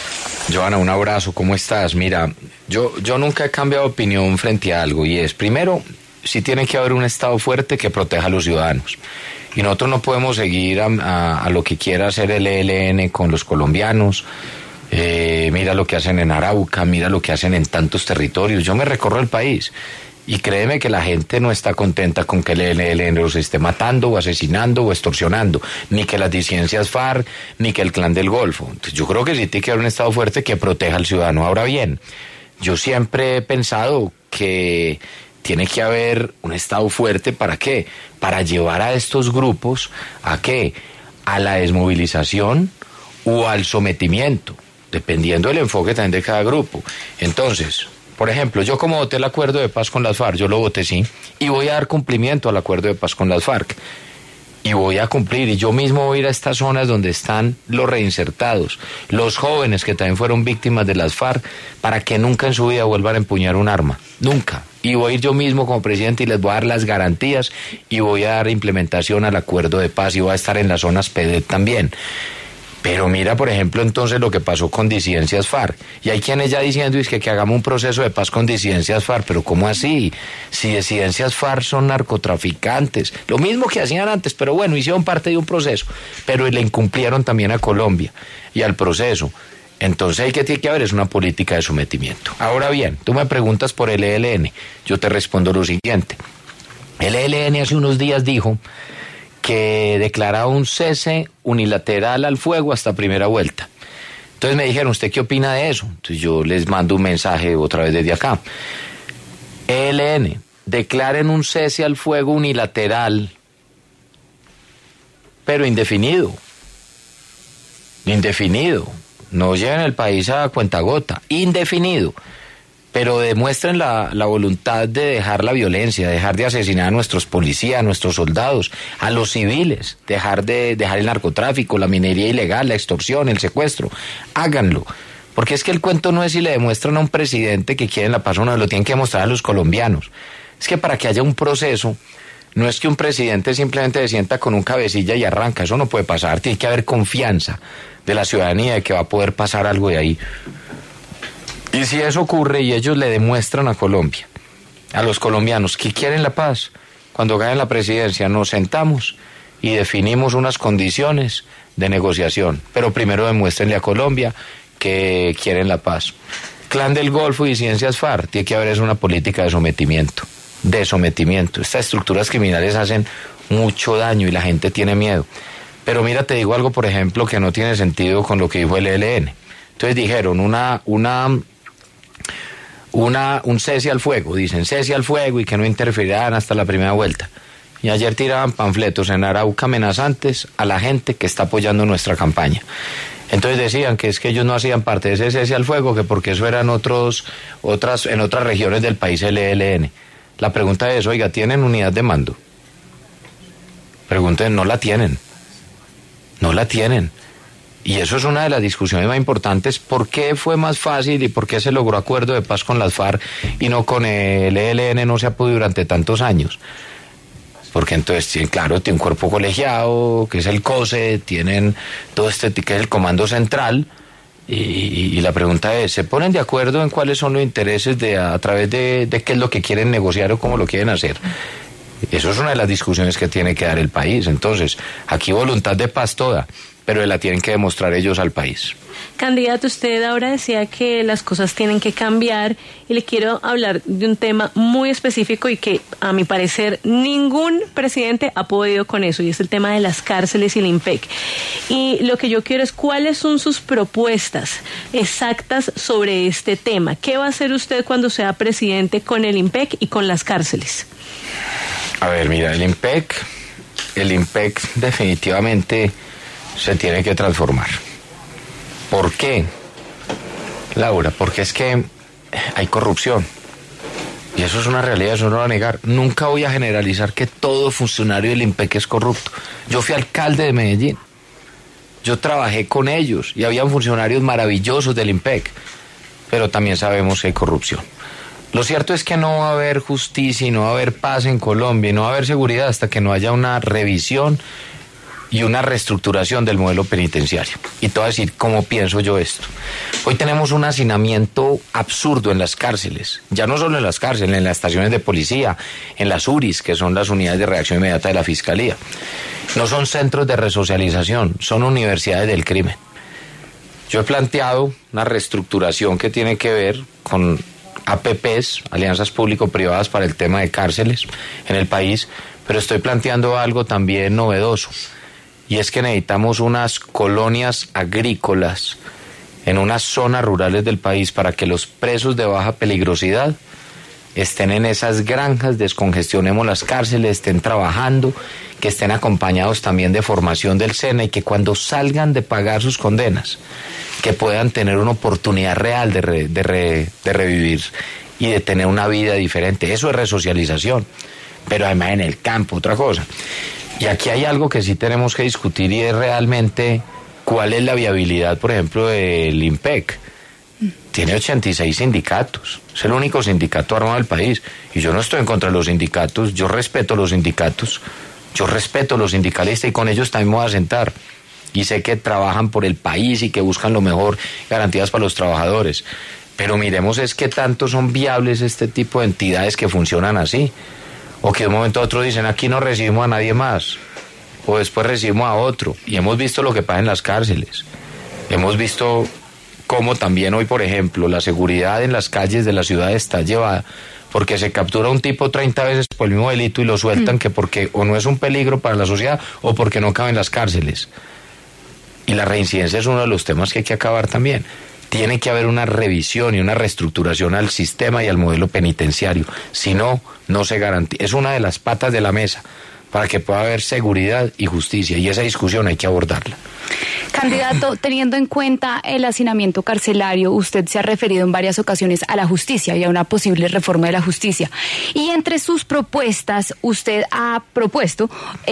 Speaker 4: Joana, un abrazo, ¿cómo estás? Mira, yo nunca he cambiado de opinión frente a algo, y es, primero, sí tiene que haber un Estado fuerte que proteja a los ciudadanos. Y nosotros no podemos seguir a lo que quiera hacer el ELN con los colombianos. Mira lo que hacen en Arauca, mira lo que hacen en tantos territorios. Yo me recorro el país y créeme que la gente no está contenta con que el ELN los esté matando o asesinando o extorsionando, ni que las disidencias FARC, ni que el Clan del Golfo. Entonces, yo creo que sí tiene que haber un Estado fuerte que proteja al ciudadano. Ahora bien, yo siempre he pensado que tiene que haber un Estado fuerte, ¿para qué? Para llevar a estos grupos, ¿a qué? A la desmovilización o al sometimiento, dependiendo del enfoque también de cada grupo. Entonces, por ejemplo, yo como voté el acuerdo de paz con las FARC, yo lo voté sí, y voy a dar cumplimiento al acuerdo de paz con las FARC. Y voy a cumplir, y yo mismo voy a ir a estas zonas donde están los reinsertados, los jóvenes que también fueron víctimas de las FARC, para que nunca en su vida vuelvan a empuñar un arma, nunca. Y voy a ir yo mismo como presidente y les voy a dar las garantías, y voy a dar implementación al acuerdo de paz, y voy a estar en las zonas PD también. Pero mira, por ejemplo, entonces lo que pasó con disidencias FARC. Y hay quienes ya diciendo es que hagamos un proceso de paz con disidencias FARC. Pero ¿cómo así? Si disidencias FARC son narcotraficantes. Lo mismo que hacían antes, pero bueno, hicieron parte de un proceso. Pero le incumplieron también a Colombia y al proceso. Entonces hay que tiene que haber es una política de sometimiento. Ahora bien, tú me preguntas por el ELN. Yo te respondo lo siguiente. El ELN hace unos días dijo que declaraba un cese unilateral al fuego hasta primera vuelta. Entonces me dijeron, ¿usted qué opina de eso? Entonces yo les mando un mensaje otra vez desde acá. ELN, declaren un cese al fuego unilateral, pero indefinido. Indefinido. No lleven el país a cuentagota. Indefinido. Pero demuestren la voluntad de dejar la violencia, dejar de asesinar a nuestros policías, a nuestros soldados, a los civiles, dejar el narcotráfico, la minería ilegal, la extorsión, el secuestro. Háganlo. Porque es que el cuento no es si le demuestran a un presidente que quieren la paz o no, lo tienen que demostrar a los colombianos. Es que para que haya un proceso, no es que un presidente simplemente se sienta con un cabecilla y arranca, eso no puede pasar, tiene que haber confianza de la ciudadanía de que va a poder pasar algo de ahí. Y si eso ocurre y ellos le demuestran a Colombia, a los colombianos que quieren la paz, cuando ganen la presidencia nos sentamos y definimos unas condiciones de negociación. Pero primero demuéstrenle a Colombia que quieren la paz. Clan del Golfo y disidencias FARC, tiene que haber una política de sometimiento. Estas estructuras criminales hacen mucho daño y la gente tiene miedo. Pero mira, te digo algo, por ejemplo, que no tiene sentido con lo que dijo el ELN. Entonces dijeron, un cese al fuego, dicen cese al fuego y que no interferirán hasta la primera vuelta. Y ayer tiraban panfletos en Arauca amenazantes a la gente que está apoyando nuestra campaña. Entonces decían que es que ellos no hacían parte de ese cese al fuego, que porque eso eran en otras regiones del país el ELN. La pregunta es, oiga, ¿tienen unidad de mando? Pregunten, no la tienen. No la tienen. Y eso es una de las discusiones más importantes. ¿Por qué fue más fácil y por qué se logró acuerdo de paz con las FARC y no con el ELN? No se ha podido durante tantos años. Porque entonces, claro, tiene un cuerpo colegiado, que es el COSE, tienen todo que es el Comando Central, y la pregunta es, ¿se ponen de acuerdo en cuáles son los intereses a través de qué es lo que quieren negociar o cómo lo quieren hacer? Eso es una de las discusiones que tiene que dar el país. Entonces, aquí voluntad de paz toda, pero la tienen que demostrar ellos al país.
Speaker 9: Candidato, usted ahora decía que las cosas tienen que cambiar y le quiero hablar de un tema muy específico y que a mi parecer ningún presidente ha podido con eso, y es el tema de las cárceles y el IMPEC. Y lo que yo quiero es cuáles son sus propuestas exactas sobre este tema. ¿Qué va a hacer usted cuando sea presidente con el IMPEC y con las cárceles?
Speaker 4: A ver, mira, el IMPEC definitivamente se tiene que transformar. ¿Por qué, Laura? Porque es que hay corrupción. Y eso es una realidad, eso no lo va a negar. Nunca voy a generalizar que todo funcionario del IMPEC es corrupto. Yo fui alcalde de Medellín. Yo trabajé con ellos y habían funcionarios maravillosos del IMPEC. Pero también sabemos que hay corrupción. Lo cierto es que no va a haber justicia y no va a haber paz en Colombia y no va a haber seguridad hasta que no haya una revisión y una reestructuración del modelo penitenciario. Y te voy a decir cómo pienso yo esto. Hoy tenemos un hacinamiento absurdo en las cárceles, ya no solo en las cárceles, en las estaciones de policía, en las URIs, que son las unidades de reacción inmediata de la Fiscalía. No son centros de resocialización, son universidades del crimen. Yo he planteado una reestructuración que tiene que ver con APPs, alianzas público-privadas para el tema de cárceles en el país, pero estoy planteando algo también novedoso. Y es que necesitamos unas colonias agrícolas en unas zonas rurales del país para que los presos de baja peligrosidad estén en esas granjas, descongestionemos las cárceles, estén trabajando, que estén acompañados también de formación del SENA y que cuando salgan de pagar sus condenas, que puedan tener una oportunidad real de revivir y de tener una vida diferente. Eso es resocialización, pero además en el campo, otra cosa. Y aquí hay algo que sí tenemos que discutir y es realmente cuál es la viabilidad, por ejemplo, del IMPEC. Tiene 86 sindicatos, es el único sindicato armado del país. Y yo no estoy en contra de los sindicatos, yo respeto los sindicatos, yo respeto a los sindicalistas y con ellos también me voy a sentar. Y sé que trabajan por el país y que buscan lo mejor, garantías para los trabajadores. Pero miremos es que tanto son viables este tipo de entidades que funcionan así. O que de un momento a otro dicen, aquí no recibimos a nadie más, o después recibimos a otro. Y hemos visto lo que pasa en las cárceles. Hemos visto cómo también hoy, por ejemplo, la seguridad en las calles de la ciudad está llevada, porque se captura a un tipo 30 veces por el mismo delito y lo sueltan, que porque o no es un peligro para la sociedad o porque no cabe en las cárceles. Y la reincidencia es uno de los temas que hay que acabar también. Tiene que haber una revisión y una reestructuración al sistema y al modelo penitenciario. Si no, no se garantiza. Es una de las patas de la mesa para que pueda haber seguridad y justicia. Y esa discusión hay que abordarla.
Speaker 6: Candidato, teniendo en cuenta el hacinamiento carcelario, usted se ha referido en varias ocasiones a la justicia y a una posible reforma de la justicia. Y entre sus propuestas, usted ha propuesto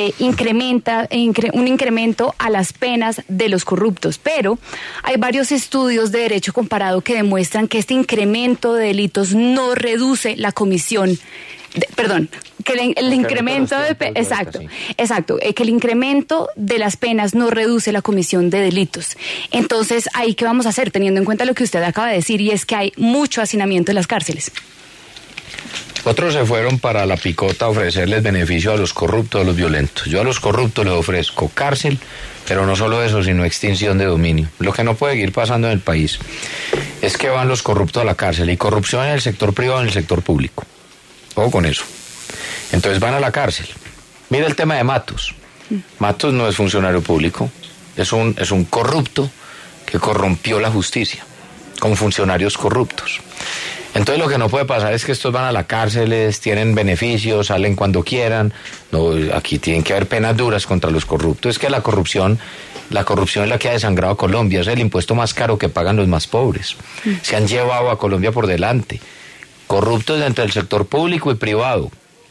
Speaker 6: un incremento a las penas de los corruptos. Pero hay varios estudios de derecho comparado que demuestran que este incremento de delitos no reduce la comisión. Que el incremento de que el incremento de las penas no reduce la comisión de delitos. Entonces, ¿ahí qué vamos a hacer? Teniendo en cuenta lo que usted acaba de decir, y es que hay mucho hacinamiento en las cárceles.
Speaker 4: Otros se fueron para la picota a ofrecerles beneficio a los corruptos, a los violentos. Yo a los corruptos les ofrezco cárcel, pero no solo eso, sino extinción de dominio. Lo que no puede seguir pasando en el país es que van los corruptos a la cárcel y corrupción en el sector privado y en el sector público. Ojo con eso. Entonces van a la cárcel. Mira el tema de Matos. Matos no es funcionario público, es un corrupto que corrompió la justicia con funcionarios corruptos. Entonces lo que no puede pasar es que estos van a la cárcel, tienen beneficios, salen cuando quieran. No, aquí tienen que haber penas duras contra los corruptos. Es que la corrupción es la que ha desangrado a Colombia, es el impuesto más caro que pagan los más pobres. Se han llevado a Colombia por delante. Corruptos dentro del sector público y privado.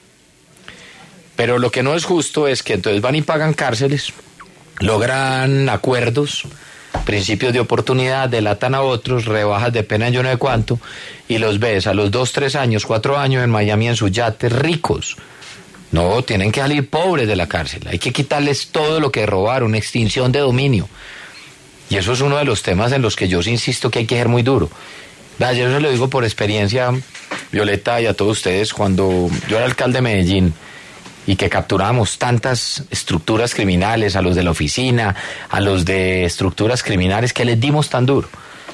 Speaker 4: Pero lo que no es justo es que entonces van y pagan cárceles, logran acuerdos, principios de oportunidad, delatan a otros, rebajas de pena yo no sé cuánto, y los ves a los 2, 3 años, 4 años en Miami en sus yates ricos. No, tienen que salir pobres de la cárcel, hay que quitarles todo lo que robaron, extinción de dominio. Y eso es uno de los temas en los que yo insisto que hay que ser muy duro. Yo se lo digo por experiencia, Violeta, y a todos ustedes, cuando yo era alcalde de Medellín, y que capturábamos tantas estructuras criminales, a los de la oficina, a los de estructuras criminales, que les dimos tan duro.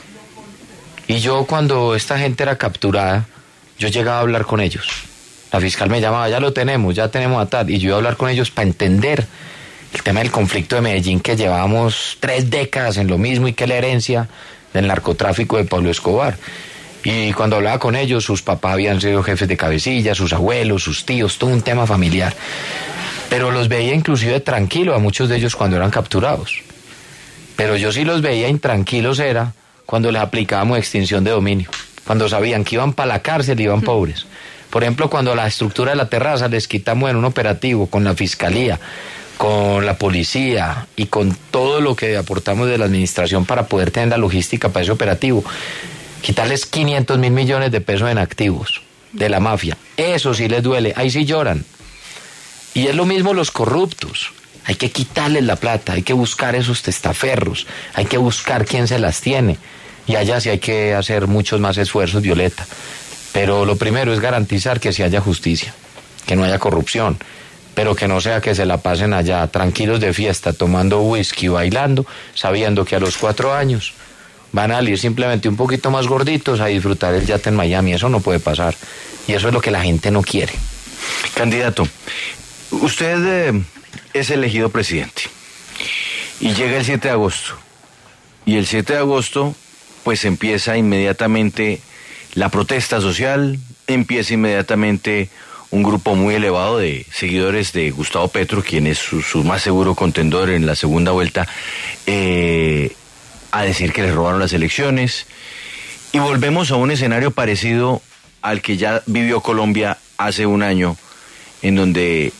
Speaker 4: Y yo, cuando esta gente era capturada, yo llegaba a hablar con ellos. La fiscal me llamaba, ya tenemos a tal, y yo iba a hablar con ellos para entender el tema del conflicto de Medellín, que llevábamos 3 décadas en lo mismo, y que la herencia del narcotráfico de Pablo Escobar. Y cuando hablaba con ellos, sus papás habían sido jefes de cabecilla, sus abuelos, sus tíos, todo un tema familiar. Pero los veía inclusive tranquilos a muchos de ellos cuando eran capturados. Pero yo sí los veía intranquilos era cuando les aplicábamos extinción de dominio. Cuando sabían que iban para la cárcel y iban pobres. Por ejemplo, cuando la estructura de la terraza les quitamos en un operativo con la fiscalía, con la policía y con todo lo que aportamos de la administración para poder tener la logística para ese operativo. Quitarles 500.000 millones de pesos en activos de la mafia. Eso sí les duele, ahí sí lloran. Y es lo mismo los corruptos. Hay que quitarles la plata, hay que buscar esos testaferros, hay que buscar quién se las tiene. Y allá sí hay que hacer muchos más esfuerzos, Violeta. Pero lo primero es garantizar que sí haya justicia, que no haya corrupción, pero que no sea que se la pasen allá tranquilos de fiesta, tomando whisky, bailando, sabiendo que a los 4 años van a salir simplemente un poquito más gorditos a disfrutar el yate en Miami. Eso no puede pasar. Y eso es lo que la gente no quiere.
Speaker 10: Candidato, usted es elegido presidente. Y llega el 7 de agosto. Y el 7 de agosto, pues empieza inmediatamente la protesta social, empieza inmediatamente un grupo muy elevado de seguidores de Gustavo Petro, quien es su más seguro contendor en la segunda vuelta, a decir que les robaron las elecciones, y volvemos a un escenario parecido al que ya vivió Colombia hace un año, en donde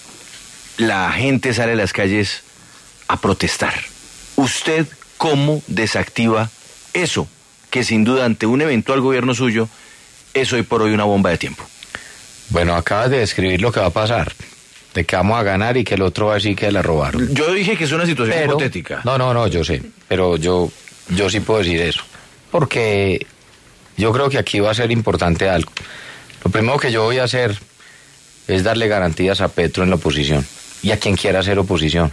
Speaker 10: la gente sale a las calles a protestar. ¿Usted cómo desactiva eso, que sin duda ante un eventual gobierno suyo es hoy por hoy una bomba de tiempo?
Speaker 4: Bueno, acabas de describir lo que va a pasar, de que vamos a ganar y que el otro va a decir que la robaron.
Speaker 10: Yo dije que es una situación hipotética.
Speaker 4: No, yo sé, pero yo sí puedo decir eso, porque yo creo que aquí va a ser importante algo. Lo primero que yo voy a hacer es darle garantías a Petro en la oposición y a quien quiera hacer oposición.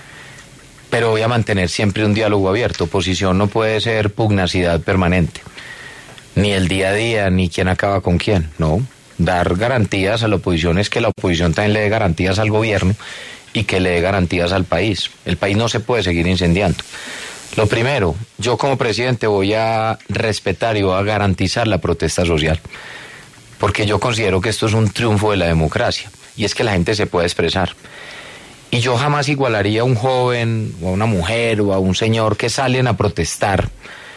Speaker 4: Pero voy a mantener siempre un diálogo abierto. Oposición no puede ser pugnacidad permanente, ni el día a día, ni quién acaba con quién, no. Dar garantías a la oposición es que la oposición también le dé garantías al gobierno y que le dé garantías al país. El país no se puede seguir incendiando. Lo primero, yo como presidente voy a respetar y voy a garantizar la protesta social, porque yo considero que esto es un triunfo de la democracia, y es que la gente se puede expresar. Y yo jamás igualaría a un joven, o a una mujer, o a un señor que salen a protestar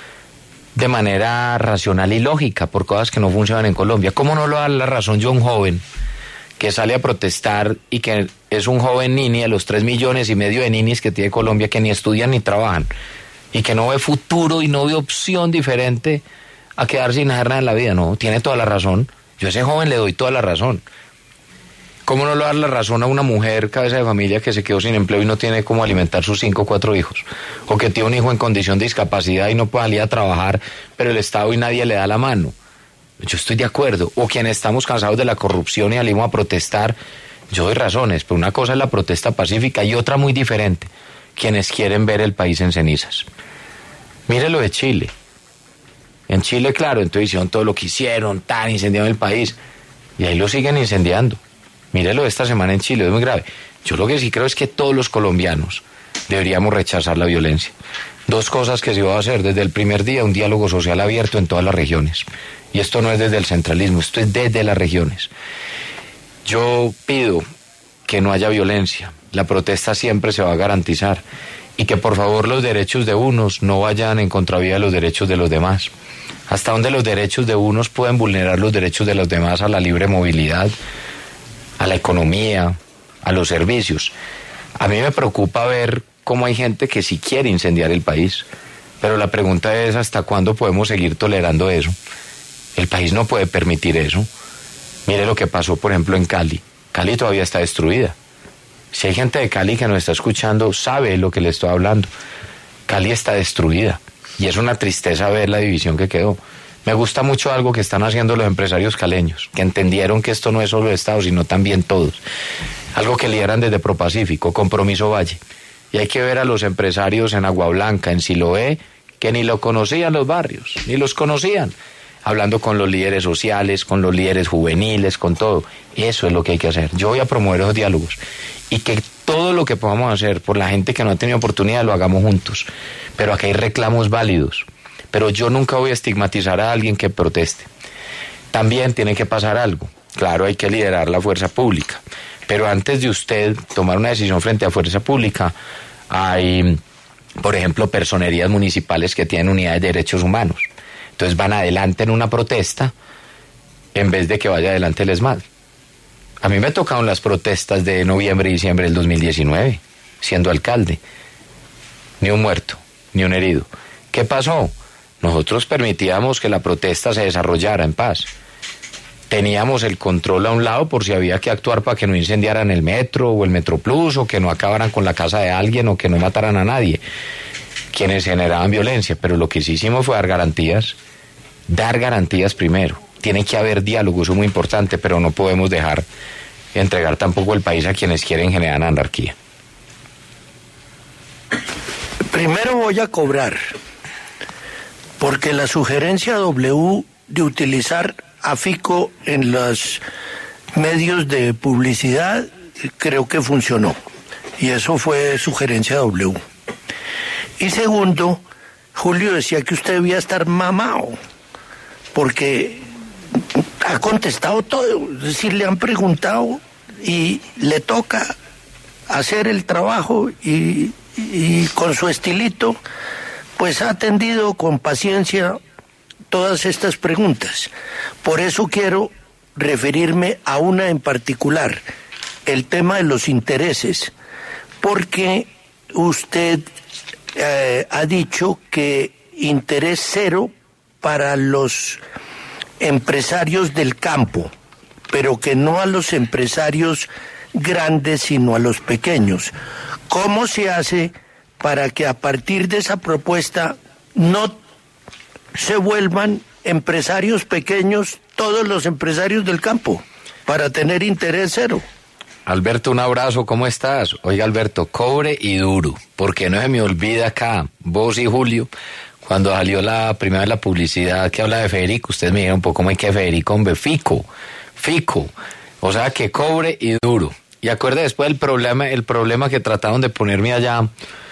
Speaker 4: de manera racional y lógica por cosas que no funcionan en Colombia. ¿Cómo no lo da la razón yo a un joven que sale a protestar y que es un joven nini de los 3,5 millones de ninis que tiene Colombia, que ni estudian ni trabajan, y que no ve futuro y no ve opción diferente a quedar sin hacer nada en la vida? No, tiene toda la razón. Yo a ese joven le doy toda la razón. ¿Cómo no le dar la razón a una mujer cabeza de familia que se quedó sin empleo y no tiene cómo alimentar sus 5 o 4 hijos? O que tiene un hijo en condición de discapacidad y no puede salir a trabajar, pero el Estado y nadie le da la mano. Yo estoy de acuerdo. O quienes estamos cansados de la corrupción y salimos a protestar, yo doy razones, pero una cosa es la protesta pacífica y otra muy diferente, quienes quieren ver el país en cenizas. Mire lo de Chile. En Chile, claro, entonces hicieron todo lo que hicieron, incendiaron el país, y ahí lo siguen incendiando. Mírelo esta semana en Chile, es muy grave. Yo lo que sí creo es que todos los colombianos deberíamos rechazar la violencia. Dos cosas que se va a hacer desde el primer día: un diálogo social abierto en todas las regiones. Y esto no es desde el centralismo, esto es desde las regiones. Yo pido que no haya violencia, la protesta siempre se va a garantizar, y que por favor los derechos de unos no vayan en contravía de los derechos de los demás. Hasta donde los derechos de unos pueden vulnerar los derechos de los demás a la libre movilidad, a la economía, a los servicios. A mí me preocupa ver cómo hay gente que sí quiere incendiar el país, pero la pregunta es ¿hasta cuándo podemos seguir tolerando eso? El país no puede permitir eso. Mire lo que pasó, por ejemplo, en Cali. Cali todavía está destruida. Si hay gente de Cali que nos está escuchando, sabe lo que le estoy hablando. Cali está destruida y es una tristeza ver la división que quedó. Me gusta mucho algo que están haciendo los empresarios caleños, que entendieron que esto no es solo el Estado, sino también todos. Algo que lideran desde Propacífico, Compromiso Valle. Y hay que ver a los empresarios en Agua Blanca, en Siloé, que ni lo conocían los barrios, ni los conocían. Hablando con los líderes sociales, con los líderes juveniles, con todo. Eso es lo que hay que hacer. Yo voy a promover esos diálogos. Y que todo lo que podamos hacer por la gente que no ha tenido oportunidad lo hagamos juntos. Pero acá hay reclamos válidos. Pero yo nunca voy a estigmatizar a alguien que proteste. También tiene que pasar algo. Claro, hay que liderar la fuerza pública. Pero antes de usted tomar una decisión frente a fuerza pública, hay, por ejemplo, personerías municipales que tienen unidades de derechos humanos. Entonces van adelante en una protesta en vez de que vaya adelante el ESMAD. A mí me tocaron las protestas de noviembre y diciembre del 2019, siendo alcalde. Ni un muerto, ni un herido. ¿Qué pasó? Nosotros permitíamos que la protesta se desarrollara en paz. Teníamos el control a un lado por si había que actuar para que no incendiaran el metro o el Metroplus, o que no acabaran con la casa de alguien, o que no mataran a nadie, quienes generaban violencia. Pero lo que sí hicimos fue dar garantías primero. Tiene que haber diálogo, eso es muy importante, pero no podemos dejar entregar tampoco el país a quienes quieren generar anarquía.
Speaker 5: Primero voy a cobrar, porque la sugerencia W de utilizar a Fico en los medios de publicidad creo que funcionó, y eso fue sugerencia W. Y segundo, Julio decía que usted debía estar mamado, porque ha contestado todo, es decir, le han preguntado y le toca hacer el trabajo y con su estilito, pues ha atendido con paciencia todas estas preguntas. Por eso quiero referirme a una en particular, el tema de los intereses, porque usted ha dicho que interés cero para los empresarios del campo, pero que no a los empresarios grandes, sino a los pequeños. ¿Cómo se hace para que a partir de esa propuesta no se vuelvan empresarios pequeños todos los empresarios del campo, para tener interés cero?
Speaker 4: Alberto, un abrazo, ¿cómo estás? Oiga, Alberto, cobre y duro, porque no se me olvida acá, vos y Julio, cuando salió la primera vez la publicidad que habla de Federico, ustedes me dijeron un poco cómo es que Federico, hombre, Fico, o sea que cobre y duro. Y acuerde después el problema que trataron de ponerme allá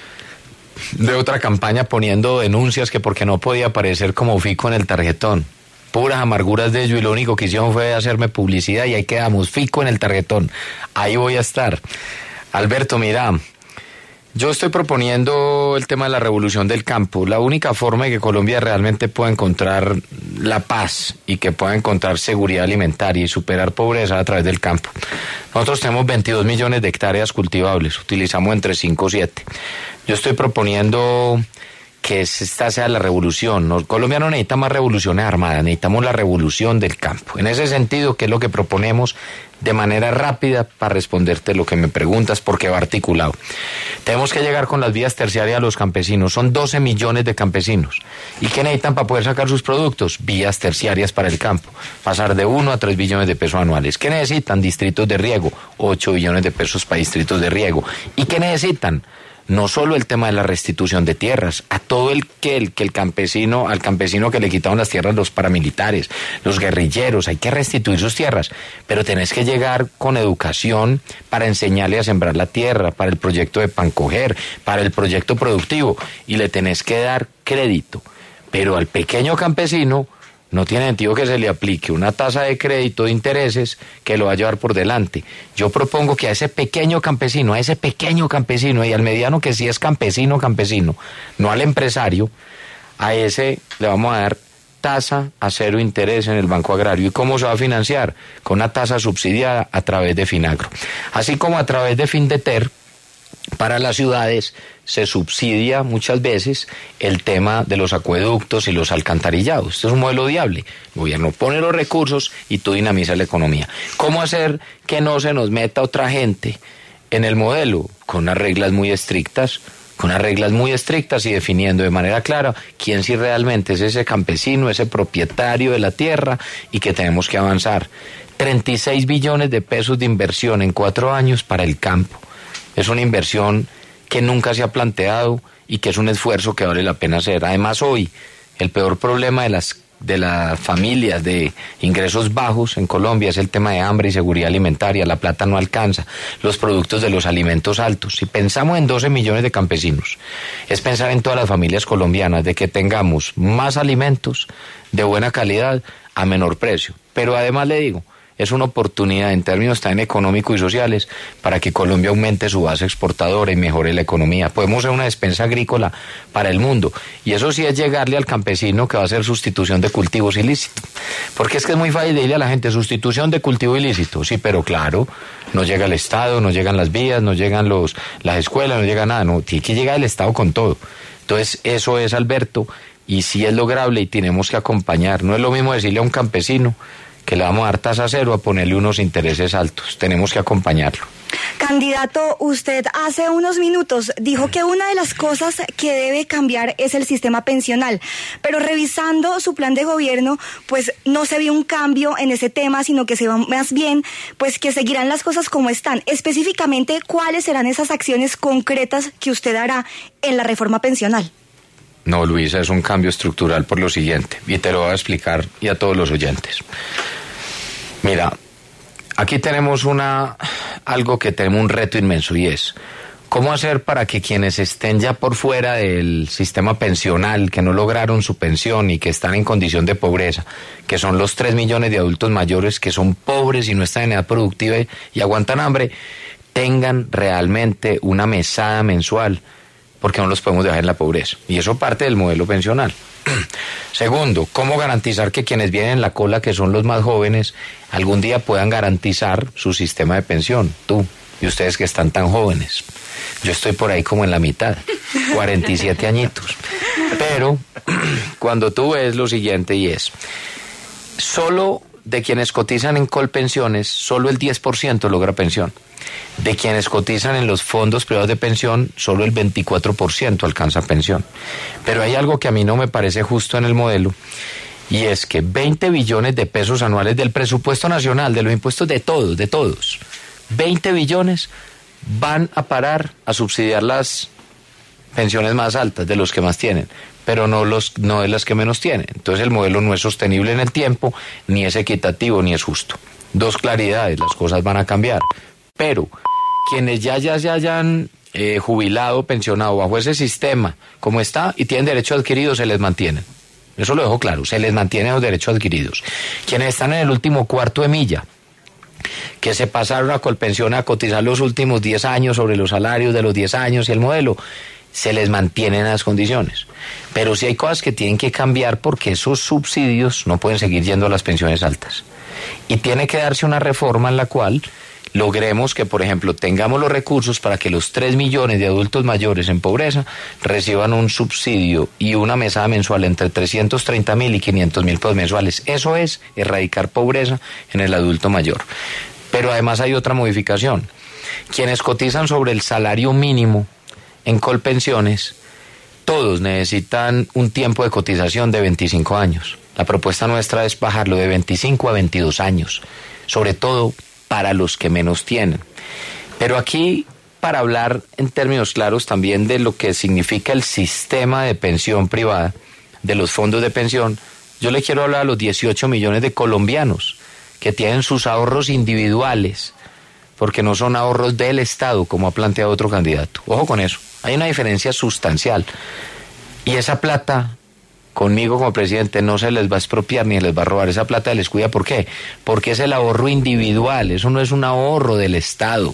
Speaker 4: de otra campaña poniendo denuncias que porque no podía aparecer como Fico en el tarjetón. Puras amarguras de ello, y lo único que hicieron fue hacerme publicidad y ahí quedamos, Fico en el tarjetón. Ahí voy a estar. Alberto, mira, yo estoy proponiendo el tema de la revolución del campo. La única forma de que Colombia realmente pueda encontrar la paz y que pueda encontrar seguridad alimentaria y superar pobreza a través del campo. Nosotros tenemos 22 millones de hectáreas cultivables, utilizamos entre 5 o 7. Yo estoy proponiendo que esta sea la revolución. Colombia no necesita más revoluciones armadas, necesitamos la revolución del campo. En ese sentido, ¿qué es lo que proponemos? De manera rápida, para responderte lo que me preguntas, porque va articulado. Tenemos que llegar con las vías terciarias a los campesinos. Son 12 millones de campesinos. ¿Y qué necesitan para poder sacar sus productos? Vías terciarias para el campo. Pasar de 1 a 3 billones de pesos anuales. ¿Qué necesitan? Distritos de riego. 8 billones de pesos para distritos de riego. ¿Y qué necesitan? no solo el tema de la restitución de tierras, a todo al campesino que le quitaron las tierras los paramilitares, los guerrilleros, hay que restituir sus tierras, pero tenés que llegar con educación para enseñarle a sembrar la tierra, para el proyecto de Pancoger, para el proyecto productivo, y le tenés que dar crédito, pero al pequeño campesino no tiene sentido que se le aplique una tasa de crédito de intereses que lo va a llevar por delante. Yo propongo que a ese pequeño campesino y al mediano que sí es campesino, no al empresario, a ese le vamos a dar tasa a cero interés en el Banco Agrario. ¿Y cómo se va a financiar? Con una tasa subsidiada a través de Finagro. Así como a través de Findeter, para las ciudades se subsidia muchas veces el tema de los acueductos y los alcantarillados. Este es un modelo viable. El gobierno pone los recursos y tú dinamizas la economía. ¿Cómo hacer que no se nos meta otra gente en el modelo? Con unas reglas muy estrictas y definiendo de manera clara quién sí realmente es ese campesino, ese propietario de la tierra, y que tenemos que avanzar. 36 billones de pesos de inversión en 4 años para el campo. Es una inversión que nunca se ha planteado y que es un esfuerzo que vale la pena hacer. Además, hoy el peor problema de las familias de ingresos bajos en Colombia es el tema de hambre y seguridad alimentaria. La plata no alcanza, los productos de los alimentos altos. Si pensamos en 12 millones de campesinos, es pensar en todas las familias colombianas, de que tengamos más alimentos de buena calidad a menor precio. Pero además le digo, es una oportunidad en términos también económicos y sociales para que Colombia aumente su base exportadora y mejore la economía. Podemos ser una despensa agrícola para el mundo, y eso sí es llegarle al campesino, que va a ser sustitución de cultivos ilícitos. Porque es que es muy fácil decirle a la gente, sustitución de cultivo ilícito. Sí, pero claro, no llega el Estado, no llegan las vías, no llegan las escuelas, no llega nada. No, tiene que llegar el Estado con todo. Entonces, eso es, Alberto, y sí es lograble y tenemos que acompañar. No es lo mismo decirle a un campesino que le vamos a dar tasa cero a ponerle unos intereses altos. Tenemos que acompañarlo.
Speaker 11: Candidato, usted hace unos minutos dijo que una de las cosas que debe cambiar es el sistema pensional, pero revisando su plan de gobierno, pues no se vio un cambio en ese tema, sino que se va más bien, pues que seguirán las cosas como están. Específicamente, ¿cuáles serán esas acciones concretas que usted hará en la reforma pensional?
Speaker 4: No, Luisa, es un cambio estructural por lo siguiente, y te lo voy a explicar y a todos los oyentes. Mira, aquí tenemos algo que tenemos un reto inmenso, y es cómo hacer para que quienes estén ya por fuera del sistema pensional, que no lograron su pensión y que están en condición de pobreza, que son los 3 millones de adultos mayores que son pobres y no están en edad productiva y aguantan hambre, tengan realmente una mesada mensual, porque no los podemos dejar en la pobreza. Y eso parte del modelo pensional. Segundo, ¿cómo garantizar que quienes vienen en la cola, que son los más jóvenes, algún día puedan garantizar su sistema de pensión? Tú y ustedes que están tan jóvenes. Yo estoy por ahí como en la mitad, 47 añitos. Pero cuando tú ves lo siguiente, y es, solo de quienes cotizan en Colpensiones, solo el 10% logra pensión. De quienes cotizan en los fondos privados de pensión, solo el 24% alcanza pensión. Pero hay algo que a mí no me parece justo en el modelo, y es que 20 billones de pesos anuales del presupuesto nacional, de los impuestos de todos, 20 billones van a parar a subsidiar las pensiones más altas de los que más tienen, pero no de las que menos tienen. Entonces el modelo no es sostenible en el tiempo, ni es equitativo, ni es justo. Dos claridades, las cosas van a cambiar. Pero quienes ya se hayan jubilado, pensionado bajo ese sistema como está y tienen derechos adquiridos, se les mantienen. Eso lo dejo claro, se les mantienen los derechos adquiridos. Quienes están en el último cuarto de milla, que se pasaron a Colpensión a cotizar los últimos 10 años sobre los salarios de los 10 años y el modelo, se les mantienen las condiciones. Pero sí hay cosas que tienen que cambiar, porque esos subsidios no pueden seguir yendo a las pensiones altas. Y tiene que darse una reforma en la cual logremos que, por ejemplo, tengamos los recursos para que los 3 millones de adultos mayores en pobreza reciban un subsidio y una mesada mensual entre 330.000 y 500.000 pesos mensuales. Eso es erradicar pobreza en el adulto mayor. Pero además hay otra modificación. Quienes cotizan sobre el salario mínimo en Colpensiones, todos necesitan un tiempo de cotización de 25 años. La propuesta nuestra es bajarlo de 25 a 22 años, sobre todo para los que menos tienen. Pero aquí para hablar en términos claros también de lo que significa el sistema de pensión privada, de los fondos de pensión, yo le quiero hablar a los 18 millones de colombianos que tienen sus ahorros individuales, porque no son ahorros del Estado, como ha planteado otro candidato. Ojo con eso, hay una diferencia sustancial. Y esa plata, conmigo como presidente, no se les va a expropiar ni les va a robar. Esa plata les cuida, ¿por qué? Porque es el ahorro individual, eso no es un ahorro del Estado.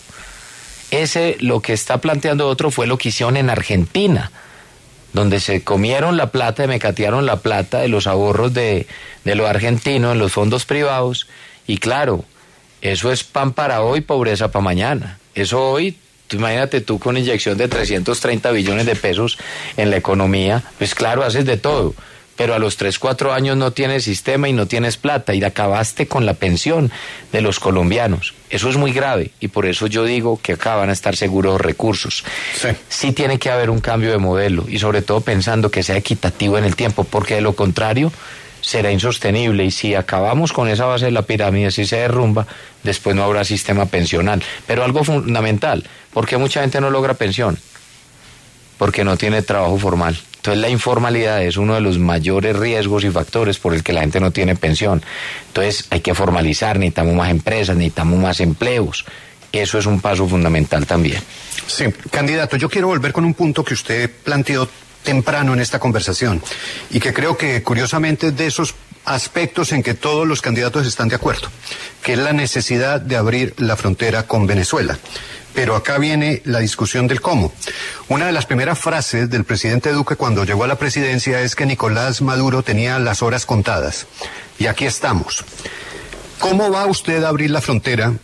Speaker 4: Lo que está planteando otro fue lo que hicieron en Argentina, donde se comieron la plata, mecatearon la plata de los ahorros de los argentinos en los fondos privados, y claro, eso es pan para hoy, pobreza para mañana. Eso hoy, imagínate tú con inyección de 330 billones de pesos en la economía, pues claro, haces de todo, pero a los 3, 4 años no tienes sistema y no tienes plata, y acabaste con la pensión de los colombianos. Eso es muy grave, y por eso yo digo que acá van a estar seguros los recursos. Sí tiene que haber un cambio de modelo, y sobre todo pensando que sea equitativo en el tiempo, porque de lo contrario será insostenible, y si acabamos con esa base de la pirámide, si se derrumba, después no habrá sistema pensional. Pero algo fundamental, ¿por qué mucha gente no logra pensión? Porque no tiene trabajo formal. Entonces la informalidad es uno de los mayores riesgos y factores por el que la gente no tiene pensión. Entonces hay que formalizar, necesitamos más empresas, necesitamos más empleos. Eso es un paso fundamental también.
Speaker 7: Sí, candidato, yo quiero volver con un punto que usted planteó temprano en esta conversación, y que creo que curiosamente es de esos aspectos en que todos los candidatos están de acuerdo, que es la necesidad de abrir la frontera con Venezuela. Pero acá viene la discusión del cómo. Una de las primeras frases del presidente Duque cuando llegó a la presidencia es que Nicolás Maduro tenía las horas contadas. Y aquí estamos. ¿Cómo va usted a abrir la frontera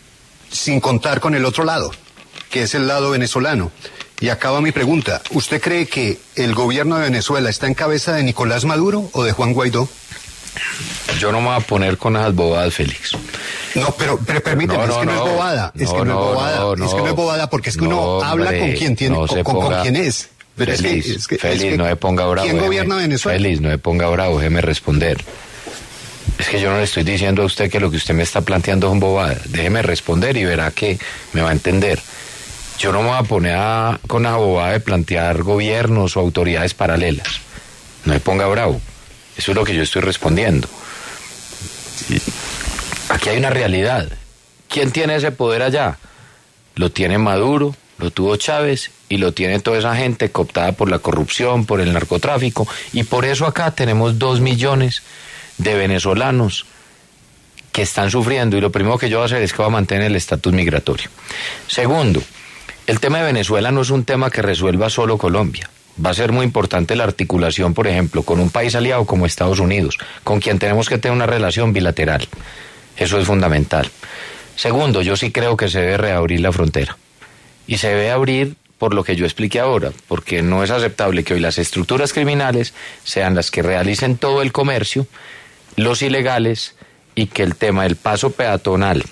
Speaker 7: sin contar con el otro lado, que es el lado venezolano? Y acaba mi pregunta. ¿Usted cree que el gobierno de Venezuela está en cabeza de Nicolás Maduro o de Juan Guaidó?
Speaker 4: Yo no me voy a poner con esas bobadas, Félix.
Speaker 7: No, pero permíteme, es que no es bobada. Es que no es bobada, porque es que uno habla con quien tiene, con quien es. Pero
Speaker 4: Félix, Félix, no me ponga bravo.
Speaker 7: ¿Quién gobierna Venezuela?
Speaker 4: Félix, no me ponga bravo, déjeme responder. Es que yo no le estoy diciendo a usted que lo que usted me está planteando son bobadas. Déjeme responder y verá que me va a entender. Yo no me voy a poner con la bobada de plantear gobiernos o autoridades paralelas. No me ponga bravo. Eso es lo que yo estoy respondiendo. Aquí hay una realidad. ¿Quién tiene ese poder allá? Lo tiene Maduro, lo tuvo Chávez y lo tiene toda esa gente cooptada por la corrupción, por el narcotráfico, y por eso acá tenemos 2 millones de venezolanos que están sufriendo, y lo primero que yo voy a hacer es que voy a mantener el estatus migratorio. Segundo, el tema de Venezuela no es un tema que resuelva solo Colombia. Va a ser muy importante la articulación, por ejemplo, con un país aliado como Estados Unidos, con quien tenemos que tener una relación bilateral. Eso es fundamental. Segundo, yo sí creo que se debe reabrir la frontera. Y se debe abrir por lo que yo expliqué ahora, porque no es aceptable que hoy las estructuras criminales sean las que realicen todo el comercio, los ilegales, y que el tema del paso peatonal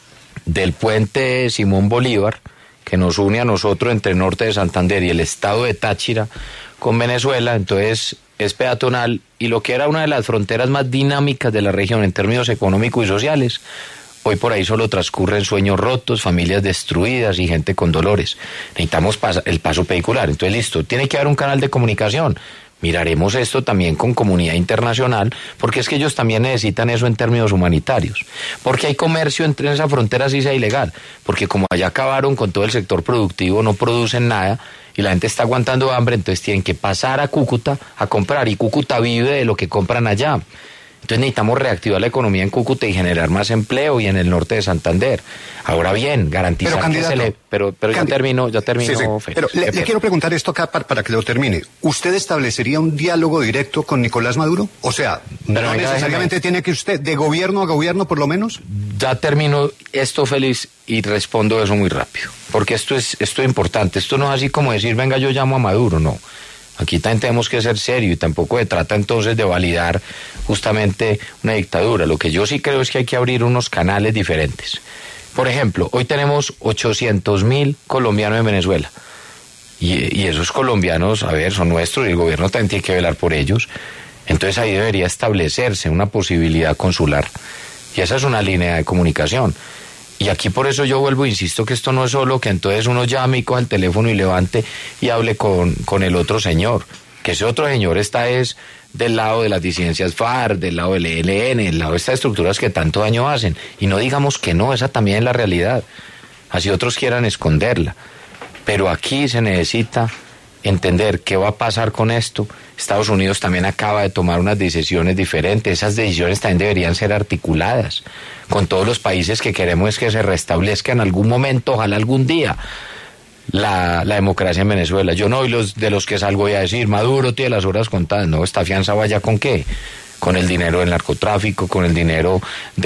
Speaker 4: del puente Simón Bolívar, que nos une a nosotros entre Norte de Santander y el estado de Táchira con Venezuela, entonces es peatonal, y lo que era una de las fronteras más dinámicas de la región en términos económicos y sociales, hoy por ahí solo transcurren sueños rotos, familias destruidas y gente con dolores. Necesitamos el paso vehicular. Entonces, listo, tiene que haber un canal de comunicación. Miraremos esto también con comunidad internacional, porque es que ellos también necesitan eso en términos humanitarios. Porque hay comercio entre esa frontera si sea ilegal, porque como allá acabaron con todo el sector productivo, no producen nada y la gente está aguantando hambre, entonces tienen que pasar a Cúcuta a comprar, y Cúcuta vive de lo que compran allá. Entonces necesitamos reactivar la economía en Cúcuta y generar más empleo, y en el norte de Santander. Ahora bien, garantizar pero ya termino, sí.
Speaker 7: Pero le quiero preguntar esto acá para que lo termine. ¿Usted establecería un diálogo directo con Nicolás Maduro? O sea, ¿no necesariamente tiene que usted, de gobierno a gobierno por lo menos?
Speaker 4: Ya termino esto, Félix, y respondo eso muy rápido. Porque esto es importante. Esto no es así como decir, venga, yo llamo a Maduro, no. Aquí también tenemos que ser serios, y tampoco se trata entonces de validar justamente una dictadura. Lo que yo sí creo es que hay que abrir unos canales diferentes. Por ejemplo, hoy tenemos 800.000 colombianos en Venezuela. Y esos colombianos, a ver, son nuestros, y el gobierno también tiene que velar por ellos. Entonces ahí debería establecerse una posibilidad consular. Y esa es una línea de comunicación. Y aquí por eso yo vuelvo, insisto que esto no es solo que entonces uno llame y coja el teléfono y levante y hable con el otro señor, que ese otro señor está es del lado de las disidencias FARC, del lado del ELN, del lado de estas estructuras que tanto daño hacen. Y no digamos que no, esa también es la realidad, así otros quieran esconderla. Pero aquí se necesita entender qué va a pasar con esto. Estados Unidos también acaba de tomar unas decisiones diferentes. Esas decisiones también deberían ser articuladas con todos los países que queremos que se restablezca en algún momento, ojalá algún día, la democracia en Venezuela. Yo no soy de los que salgo a decir Maduro tiene las horas contadas. No, ¿está afianzado allá con qué? Con el dinero del narcotráfico, con el dinero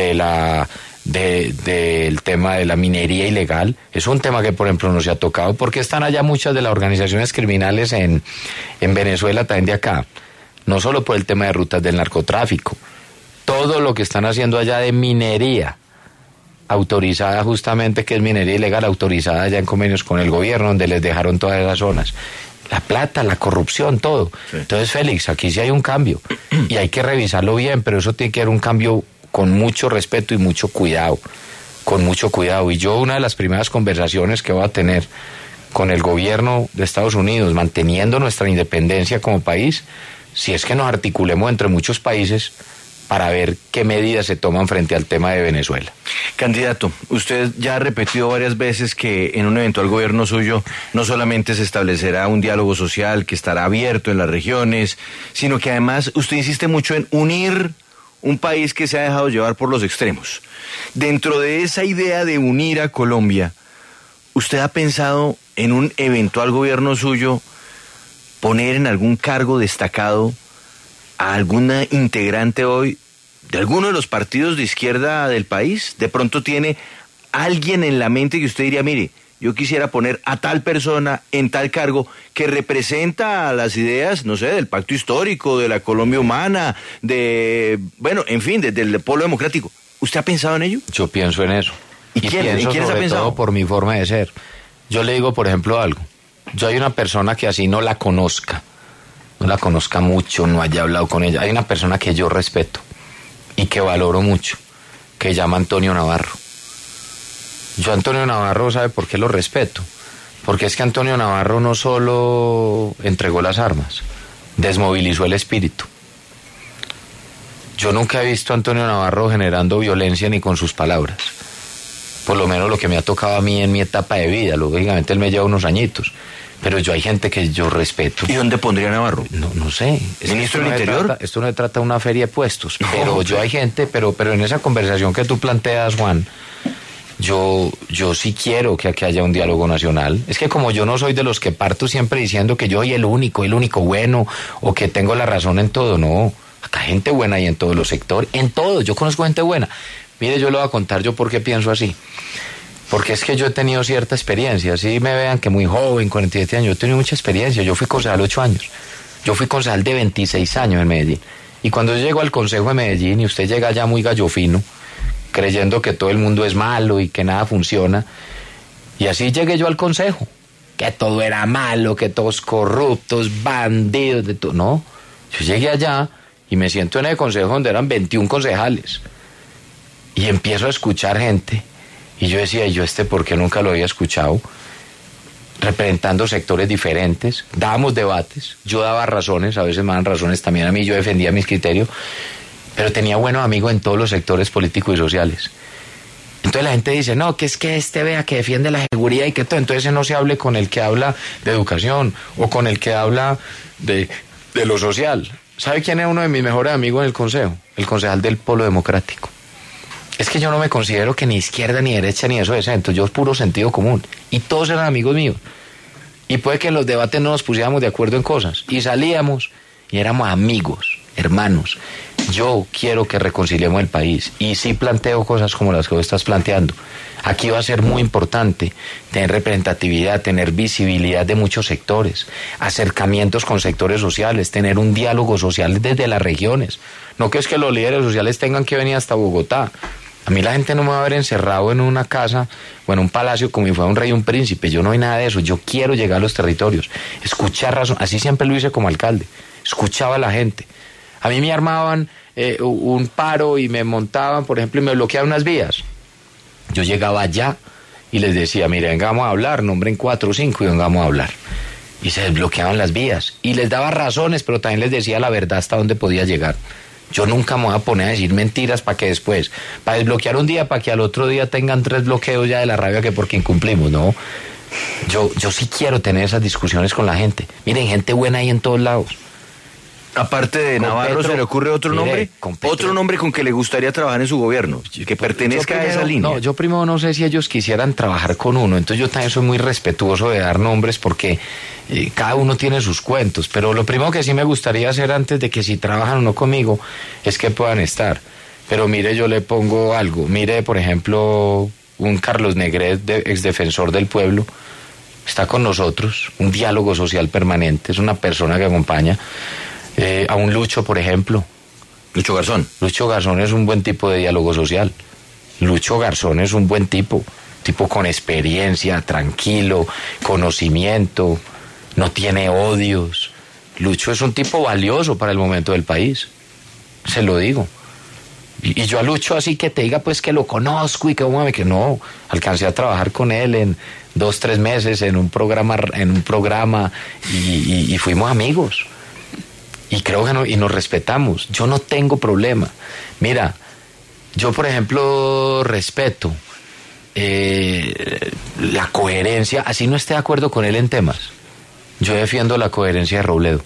Speaker 4: del tema de la minería ilegal. Es un tema que, por ejemplo, no se ha tocado, porque están allá muchas de las organizaciones criminales en Venezuela, también de acá, no solo por el tema de rutas del narcotráfico, todo lo que están haciendo allá de minería autorizada, justamente, que es minería ilegal, autorizada ya en convenios con el gobierno, donde les dejaron todas esas zonas. La plata, la corrupción, todo. Sí. Entonces, Félix, aquí sí hay un cambio, y hay que revisarlo bien, pero eso tiene que haber un cambio con mucho respeto y mucho cuidado, con mucho cuidado. Y yo, una de las primeras conversaciones que voy a tener con el gobierno de Estados Unidos, manteniendo nuestra independencia como país, si es que nos articulemos entre muchos países para ver qué medidas se toman frente al tema de Venezuela.
Speaker 10: Candidato, usted ya ha repetido varias veces que en un eventual gobierno suyo no solamente se establecerá un diálogo social que estará abierto en las regiones, sino que además usted insiste mucho en unir un país que se ha dejado llevar por los extremos. Dentro de esa idea de unir a Colombia, ¿usted ha pensado en un eventual gobierno suyo poner en algún cargo destacado a alguna integrante hoy de alguno de los partidos de izquierda del país? ¿De pronto tiene alguien en la mente que usted diría, mire, yo quisiera poner a tal persona en tal cargo que representa las ideas, no sé, del pacto histórico, de la Colombia humana, en fin, del pueblo democrático? ¿Usted ha pensado en ello?
Speaker 4: Yo pienso en eso.
Speaker 10: ¿Y quién ha pensado?
Speaker 4: Todo por mi forma de ser. Yo le digo, por ejemplo, algo. Yo hay una persona que así no la conozca mucho, no haya hablado con ella. Hay una persona que yo respeto y que valoro mucho, que se llama Antonio Navarro. Yo a Antonio Navarro, ¿sabe por qué lo respeto? Porque es que Antonio Navarro no solo entregó las armas, desmovilizó el espíritu. Yo nunca he visto a Antonio Navarro generando violencia ni con sus palabras. Por lo menos lo que me ha tocado a mí en mi etapa de vida. Lógicamente él me lleva unos añitos. Pero yo hay gente que yo respeto.
Speaker 10: ¿Y dónde pondría Navarro?
Speaker 4: No sé.
Speaker 10: ¿Ministro del Interior?
Speaker 4: Esto no se trata de una feria de puestos. Pero yo hay gente, pero en esa conversación que tú planteas, Juan, yo sí quiero que aquí haya un diálogo nacional. Es que como yo no soy de los que parto siempre diciendo que yo soy el único bueno, o que tengo la razón en todo, no. Acá hay gente buena y en todos los sectores, en todo. Yo conozco gente buena. Mire, yo le voy a contar yo por qué pienso así. Porque es que yo he tenido cierta experiencia. Así me vean que muy joven, 47 años, yo he tenido mucha experiencia. Yo fui concejal 8 años. Yo fui concejal de 26 años en Medellín. Y cuando yo llego al Consejo de Medellín y usted llega allá muy gallofino, creyendo que todo el mundo es malo y que nada funciona, y así llegué yo al Consejo, que todo era malo, que todos corruptos, bandidos, de todo. No, yo llegué allá y me siento en el Consejo donde eran 21 concejales. Y empiezo a escuchar gente. Y yo decía, ¿y yo por qué nunca lo había escuchado? Representando sectores diferentes, dábamos debates, yo daba razones, a veces me daban razones también a mí, yo defendía mis criterios, pero tenía buenos amigos en todos los sectores políticos y sociales. Entonces la gente dice, no, que es que vea que defiende la seguridad y que todo, entonces no se hable con el que habla de educación o con el que habla de lo social. ¿Sabe quién es uno de mis mejores amigos en el consejo? El concejal del Polo Democrático. Es que yo no me considero que ni izquierda, ni derecha, ni eso de centro. Yo es puro sentido común. Y todos eran amigos míos. Y puede que en los debates no nos pusiéramos de acuerdo en cosas. Y salíamos y éramos amigos, hermanos. Yo quiero que reconciliemos el país. Y sí planteo cosas como las que vos estás planteando. Aquí va a ser muy importante tener representatividad, tener visibilidad de muchos sectores, acercamientos con sectores sociales, tener un diálogo social desde las regiones. No que es que los líderes sociales tengan que venir hasta Bogotá. A mí la gente no me va a ver encerrado en una casa o en un palacio como si fuera un rey o un príncipe. Yo no hay nada de eso. Yo quiero llegar a los territorios, escuchar razón. Así siempre lo hice como alcalde. Escuchaba a la gente. A mí me armaban un paro y me montaban, por ejemplo, y me bloqueaban unas vías. Yo llegaba allá y les decía, mire, vengamos a hablar, nombren 4 o 5 y vengamos a hablar. Y se desbloqueaban las vías. Y les daba razones, pero también les decía la verdad hasta dónde podía llegar. Yo nunca me voy a poner a decir mentiras para que después, para desbloquear un día, para que al otro día tengan 3 bloqueos ya de la rabia que porque incumplimos, ¿no? Yo sí quiero tener esas discusiones con la gente. Miren, gente buena ahí en todos lados.
Speaker 10: Aparte de
Speaker 4: Con
Speaker 10: Navarro,
Speaker 4: Petro,
Speaker 10: ¿se le ocurre otro
Speaker 4: mire,
Speaker 10: nombre?
Speaker 4: con Petro.
Speaker 10: Otro nombre con que le gustaría trabajar en su gobierno, que pertenezca a esa línea.
Speaker 4: No, yo primero no sé si ellos quisieran trabajar con uno, entonces yo también soy muy respetuoso de dar nombres porque cada uno tiene sus cuentos, pero lo primero que sí me gustaría hacer antes de que si trabajan o no conmigo es que puedan estar. Pero mire, yo le pongo algo, mire, por ejemplo, un Carlos Negret, exdefensor del pueblo, está con nosotros, un diálogo social permanente, es una persona que acompaña. A un Lucho, por ejemplo.
Speaker 10: Lucho Garzón.
Speaker 4: Lucho Garzón es un buen tipo de diálogo social. Lucho Garzón es un buen tipo con experiencia, tranquilo, conocimiento, no tiene odios. Lucho es un tipo valioso para el momento del país, se lo digo. Y yo a Lucho así que te diga pues que lo conozco y que no, alcancé a trabajar con él en 2-3 meses en un programa y fuimos amigos. Y creo que y nos respetamos. Yo no tengo problema. Mira, yo por ejemplo respeto la coherencia, así no esté de acuerdo con él en temas. Yo defiendo la coherencia de Robledo.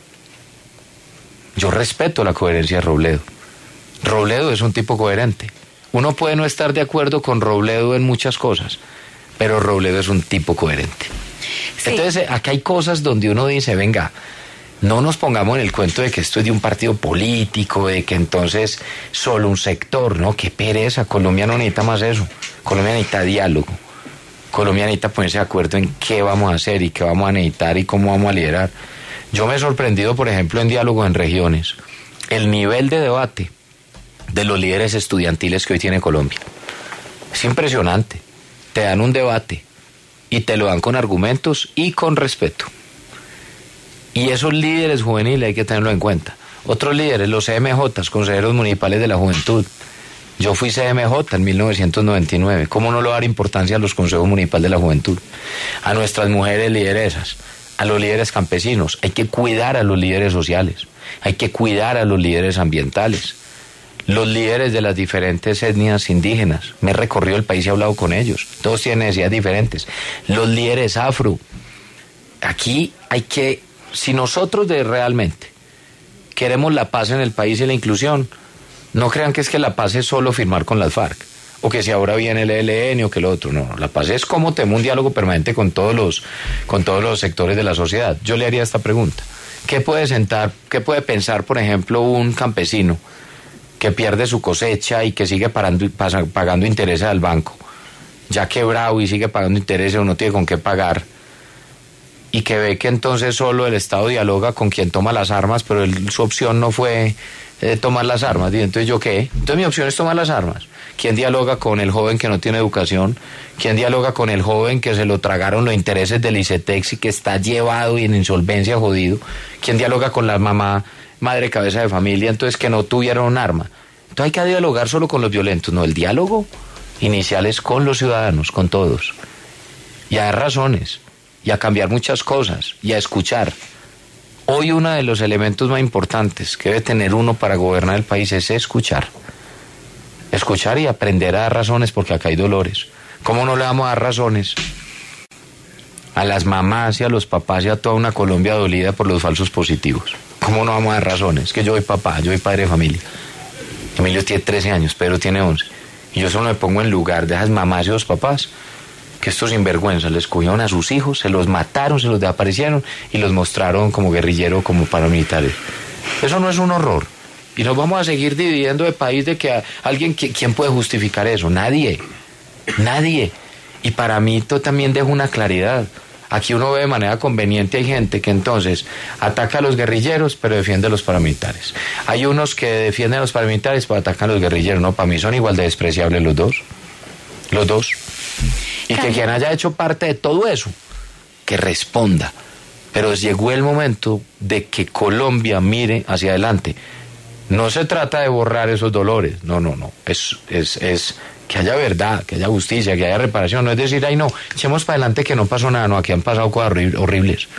Speaker 4: Yo respeto la coherencia de Robledo. Robledo es un tipo coherente. Uno puede no estar de acuerdo con Robledo en muchas cosas, pero Robledo es un tipo coherente. Sí. Entonces, acá hay cosas donde uno dice, venga, no nos pongamos en el cuento de que esto es de un partido político, de que entonces solo un sector, ¿no? Qué pereza, Colombia no necesita más eso. Colombia necesita diálogo. Colombia necesita ponerse de acuerdo en qué vamos a hacer y qué vamos a necesitar y cómo vamos a liderar. Yo me he sorprendido, por ejemplo, en diálogo en regiones, el nivel de debate de los líderes estudiantiles que hoy tiene Colombia. Es impresionante. Te dan un debate y te lo dan con argumentos y con respeto. Y esos líderes juveniles hay que tenerlo en cuenta. Otros líderes, los CMJ, consejeros municipales de la juventud. Yo fui CMJ en 1999. ¿Cómo no le dar importancia a los consejos municipales de la juventud? A nuestras mujeres lideresas, a los líderes campesinos. Hay que cuidar a los líderes sociales. Hay que cuidar a los líderes ambientales. Los líderes de las diferentes etnias indígenas. Me he recorrido el país y he hablado con ellos. Todos tienen necesidades diferentes. Los líderes afro. Aquí hay que... Si nosotros realmente queremos la paz en el país y la inclusión, no crean que es que la paz es solo firmar con las FARC, o que si ahora viene el ELN o que lo otro. No, la paz es como tenemos un diálogo permanente con todos los sectores de la sociedad. Yo le haría esta pregunta. ¿Qué puede pensar, por ejemplo, un campesino que pierde su cosecha y que sigue pagando intereses al banco, ya quebrado y sigue pagando intereses o no tiene con qué pagar, y que ve que entonces solo el Estado dialoga con quien toma las armas, pero su opción no fue tomar las armas? ¿Y entonces yo qué? Entonces mi opción es tomar las armas. ¿Quién dialoga con el joven que no tiene educación? ¿Quién dialoga con el joven que se lo tragaron los intereses del ICETEX y que está llevado y en insolvencia jodido? ¿Quién dialoga con la madre cabeza de familia, entonces que no tuvieron un arma? Entonces hay que dialogar solo con los violentos. No, el diálogo inicial es con los ciudadanos, con todos. Y a dar razones, y a cambiar muchas cosas, y a escuchar. Hoy uno de los elementos más importantes que debe tener uno para gobernar el país es escuchar. Escuchar y aprender a dar razones, porque acá hay dolores. ¿Cómo no le vamos a dar razones a las mamás y a los papás y a toda una Colombia dolida por los falsos positivos? ¿Cómo no vamos a dar razones? Que yo soy papá, yo soy padre de familia. Emilio tiene 13 años, Pedro tiene 11. Y yo solo me pongo en lugar de esas mamás y los papás, que estos sinvergüenzas les cogieron a sus hijos, se los mataron, se los desaparecieron y los mostraron como guerrilleros, como paramilitares. Eso no es un horror. Y nos vamos a seguir dividiendo de país de que ¿quién puede justificar eso? Nadie. Y para mí esto también deja una claridad. Aquí uno ve de manera conveniente, hay gente que entonces ataca a los guerrilleros pero defiende a los paramilitares. Hay unos que defienden a los paramilitares pero atacan a los guerrilleros. No, para mí son igual de despreciables los dos. Los dos. Y que quien haya hecho parte de todo eso, que responda. Pero llegó el momento de que Colombia mire hacia adelante. No se trata de borrar esos dolores, no. Es que haya verdad, que haya justicia, que haya reparación. No es decir, ay no, echemos para adelante que no pasó nada. No, aquí han pasado cosas horribles,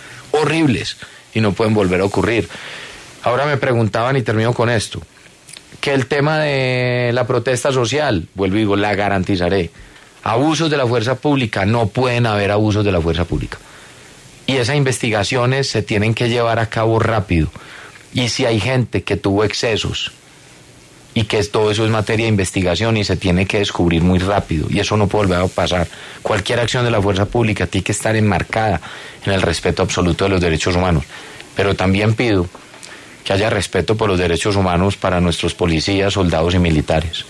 Speaker 4: y no pueden volver a ocurrir. Ahora me preguntaban, y termino con esto, que el tema de la protesta social, vuelvo y digo, la garantizaré. Abusos de la fuerza pública, no pueden haber abusos de la fuerza pública. Y esas investigaciones se tienen que llevar a cabo rápido. Y si hay gente que tuvo excesos, y que todo eso es materia de investigación y se tiene que descubrir muy rápido, y eso no puede volver a pasar. Cualquier acción de la fuerza pública tiene que estar enmarcada en el respeto absoluto de los derechos humanos. Pero también pido que haya respeto por los derechos humanos para nuestros policías, soldados y militares.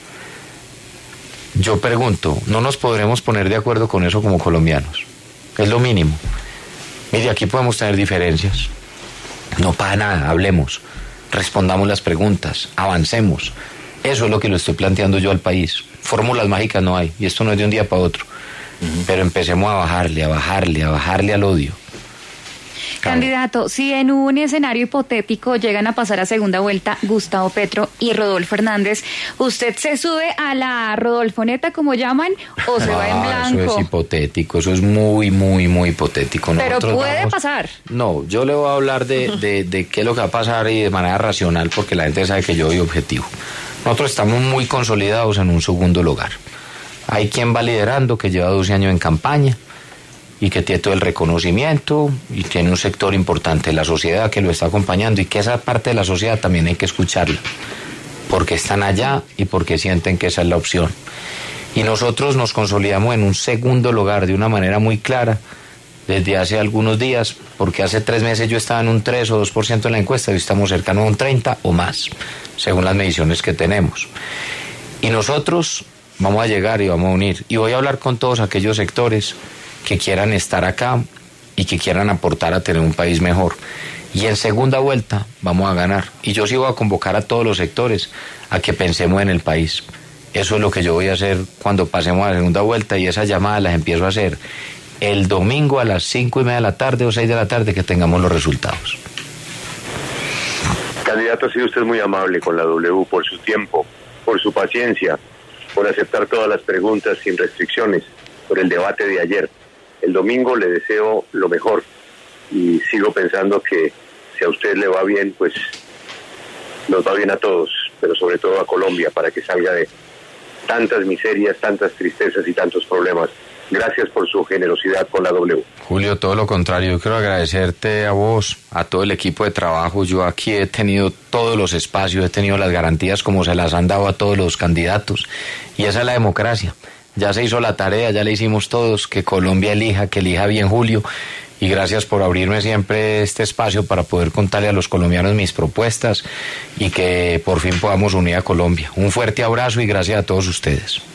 Speaker 4: Yo pregunto, ¿no nos podremos poner de acuerdo con eso como colombianos? Es lo mínimo. Mire, aquí podemos tener diferencias. No pasa nada, hablemos, respondamos las preguntas, avancemos. Eso es lo que lo estoy planteando yo al país. Fórmulas mágicas no hay, y esto no es de un día para otro. Pero empecemos a bajarle al odio.
Speaker 6: Candidato, si en un escenario hipotético llegan a pasar a segunda vuelta Gustavo Petro y Rodolfo Hernández, ¿usted se sube a la Rodolfoneta, como llaman, o se va en blanco?
Speaker 4: Eso es hipotético, eso es muy hipotético.
Speaker 6: Pero puede pasar.
Speaker 4: No, yo le voy a hablar de qué es lo que va a pasar y de manera racional, porque la gente sabe que yo soy objetivo. Nosotros estamos muy consolidados en un segundo lugar. Hay quien va liderando, que lleva 12 años en campaña, y que tiene todo el reconocimiento, y tiene un sector importante de la sociedad que lo está acompañando, y que esa parte de la sociedad también hay que escucharla, porque están allá y porque sienten que esa es la opción. Y nosotros nos consolidamos en un segundo lugar de una manera muy clara desde hace algunos días, porque hace 3 meses yo estaba en un 3 o 2% en la encuesta, y estamos cercanos a un 30 o más, según las mediciones que tenemos. Y nosotros vamos a llegar y vamos a unir, y voy a hablar con todos aquellos sectores que quieran estar acá y que quieran aportar a tener un país mejor. Y en segunda vuelta vamos a ganar. Y yo sí voy a convocar a todos los sectores a que pensemos en el país. Eso es lo que yo voy a hacer cuando pasemos a la segunda vuelta, y esas llamadas las empiezo a hacer el domingo a las 5:30 de la tarde o 6 de la tarde, que tengamos los resultados.
Speaker 12: Candidato, ha sido usted muy amable con la W por su tiempo, por su paciencia, por aceptar todas las preguntas sin restricciones, por el debate de ayer. El domingo le deseo lo mejor, y sigo pensando que si a usted le va bien, pues nos va bien a todos, pero sobre todo a Colombia, para que salga de tantas miserias, tantas tristezas y tantos problemas. Gracias por su generosidad con la W.
Speaker 4: Julio, todo lo contrario, yo quiero agradecerte a vos, a todo el equipo de trabajo. Yo aquí he tenido todos los espacios, he tenido las garantías como se las han dado a todos los candidatos, y esa es la democracia. Ya se hizo la tarea, ya le hicimos todos, que Colombia elija, que elija bien Julio, y gracias por abrirme siempre este espacio para poder contarle a los colombianos mis propuestas, y que por fin podamos unir a Colombia. Un fuerte abrazo y gracias a todos ustedes.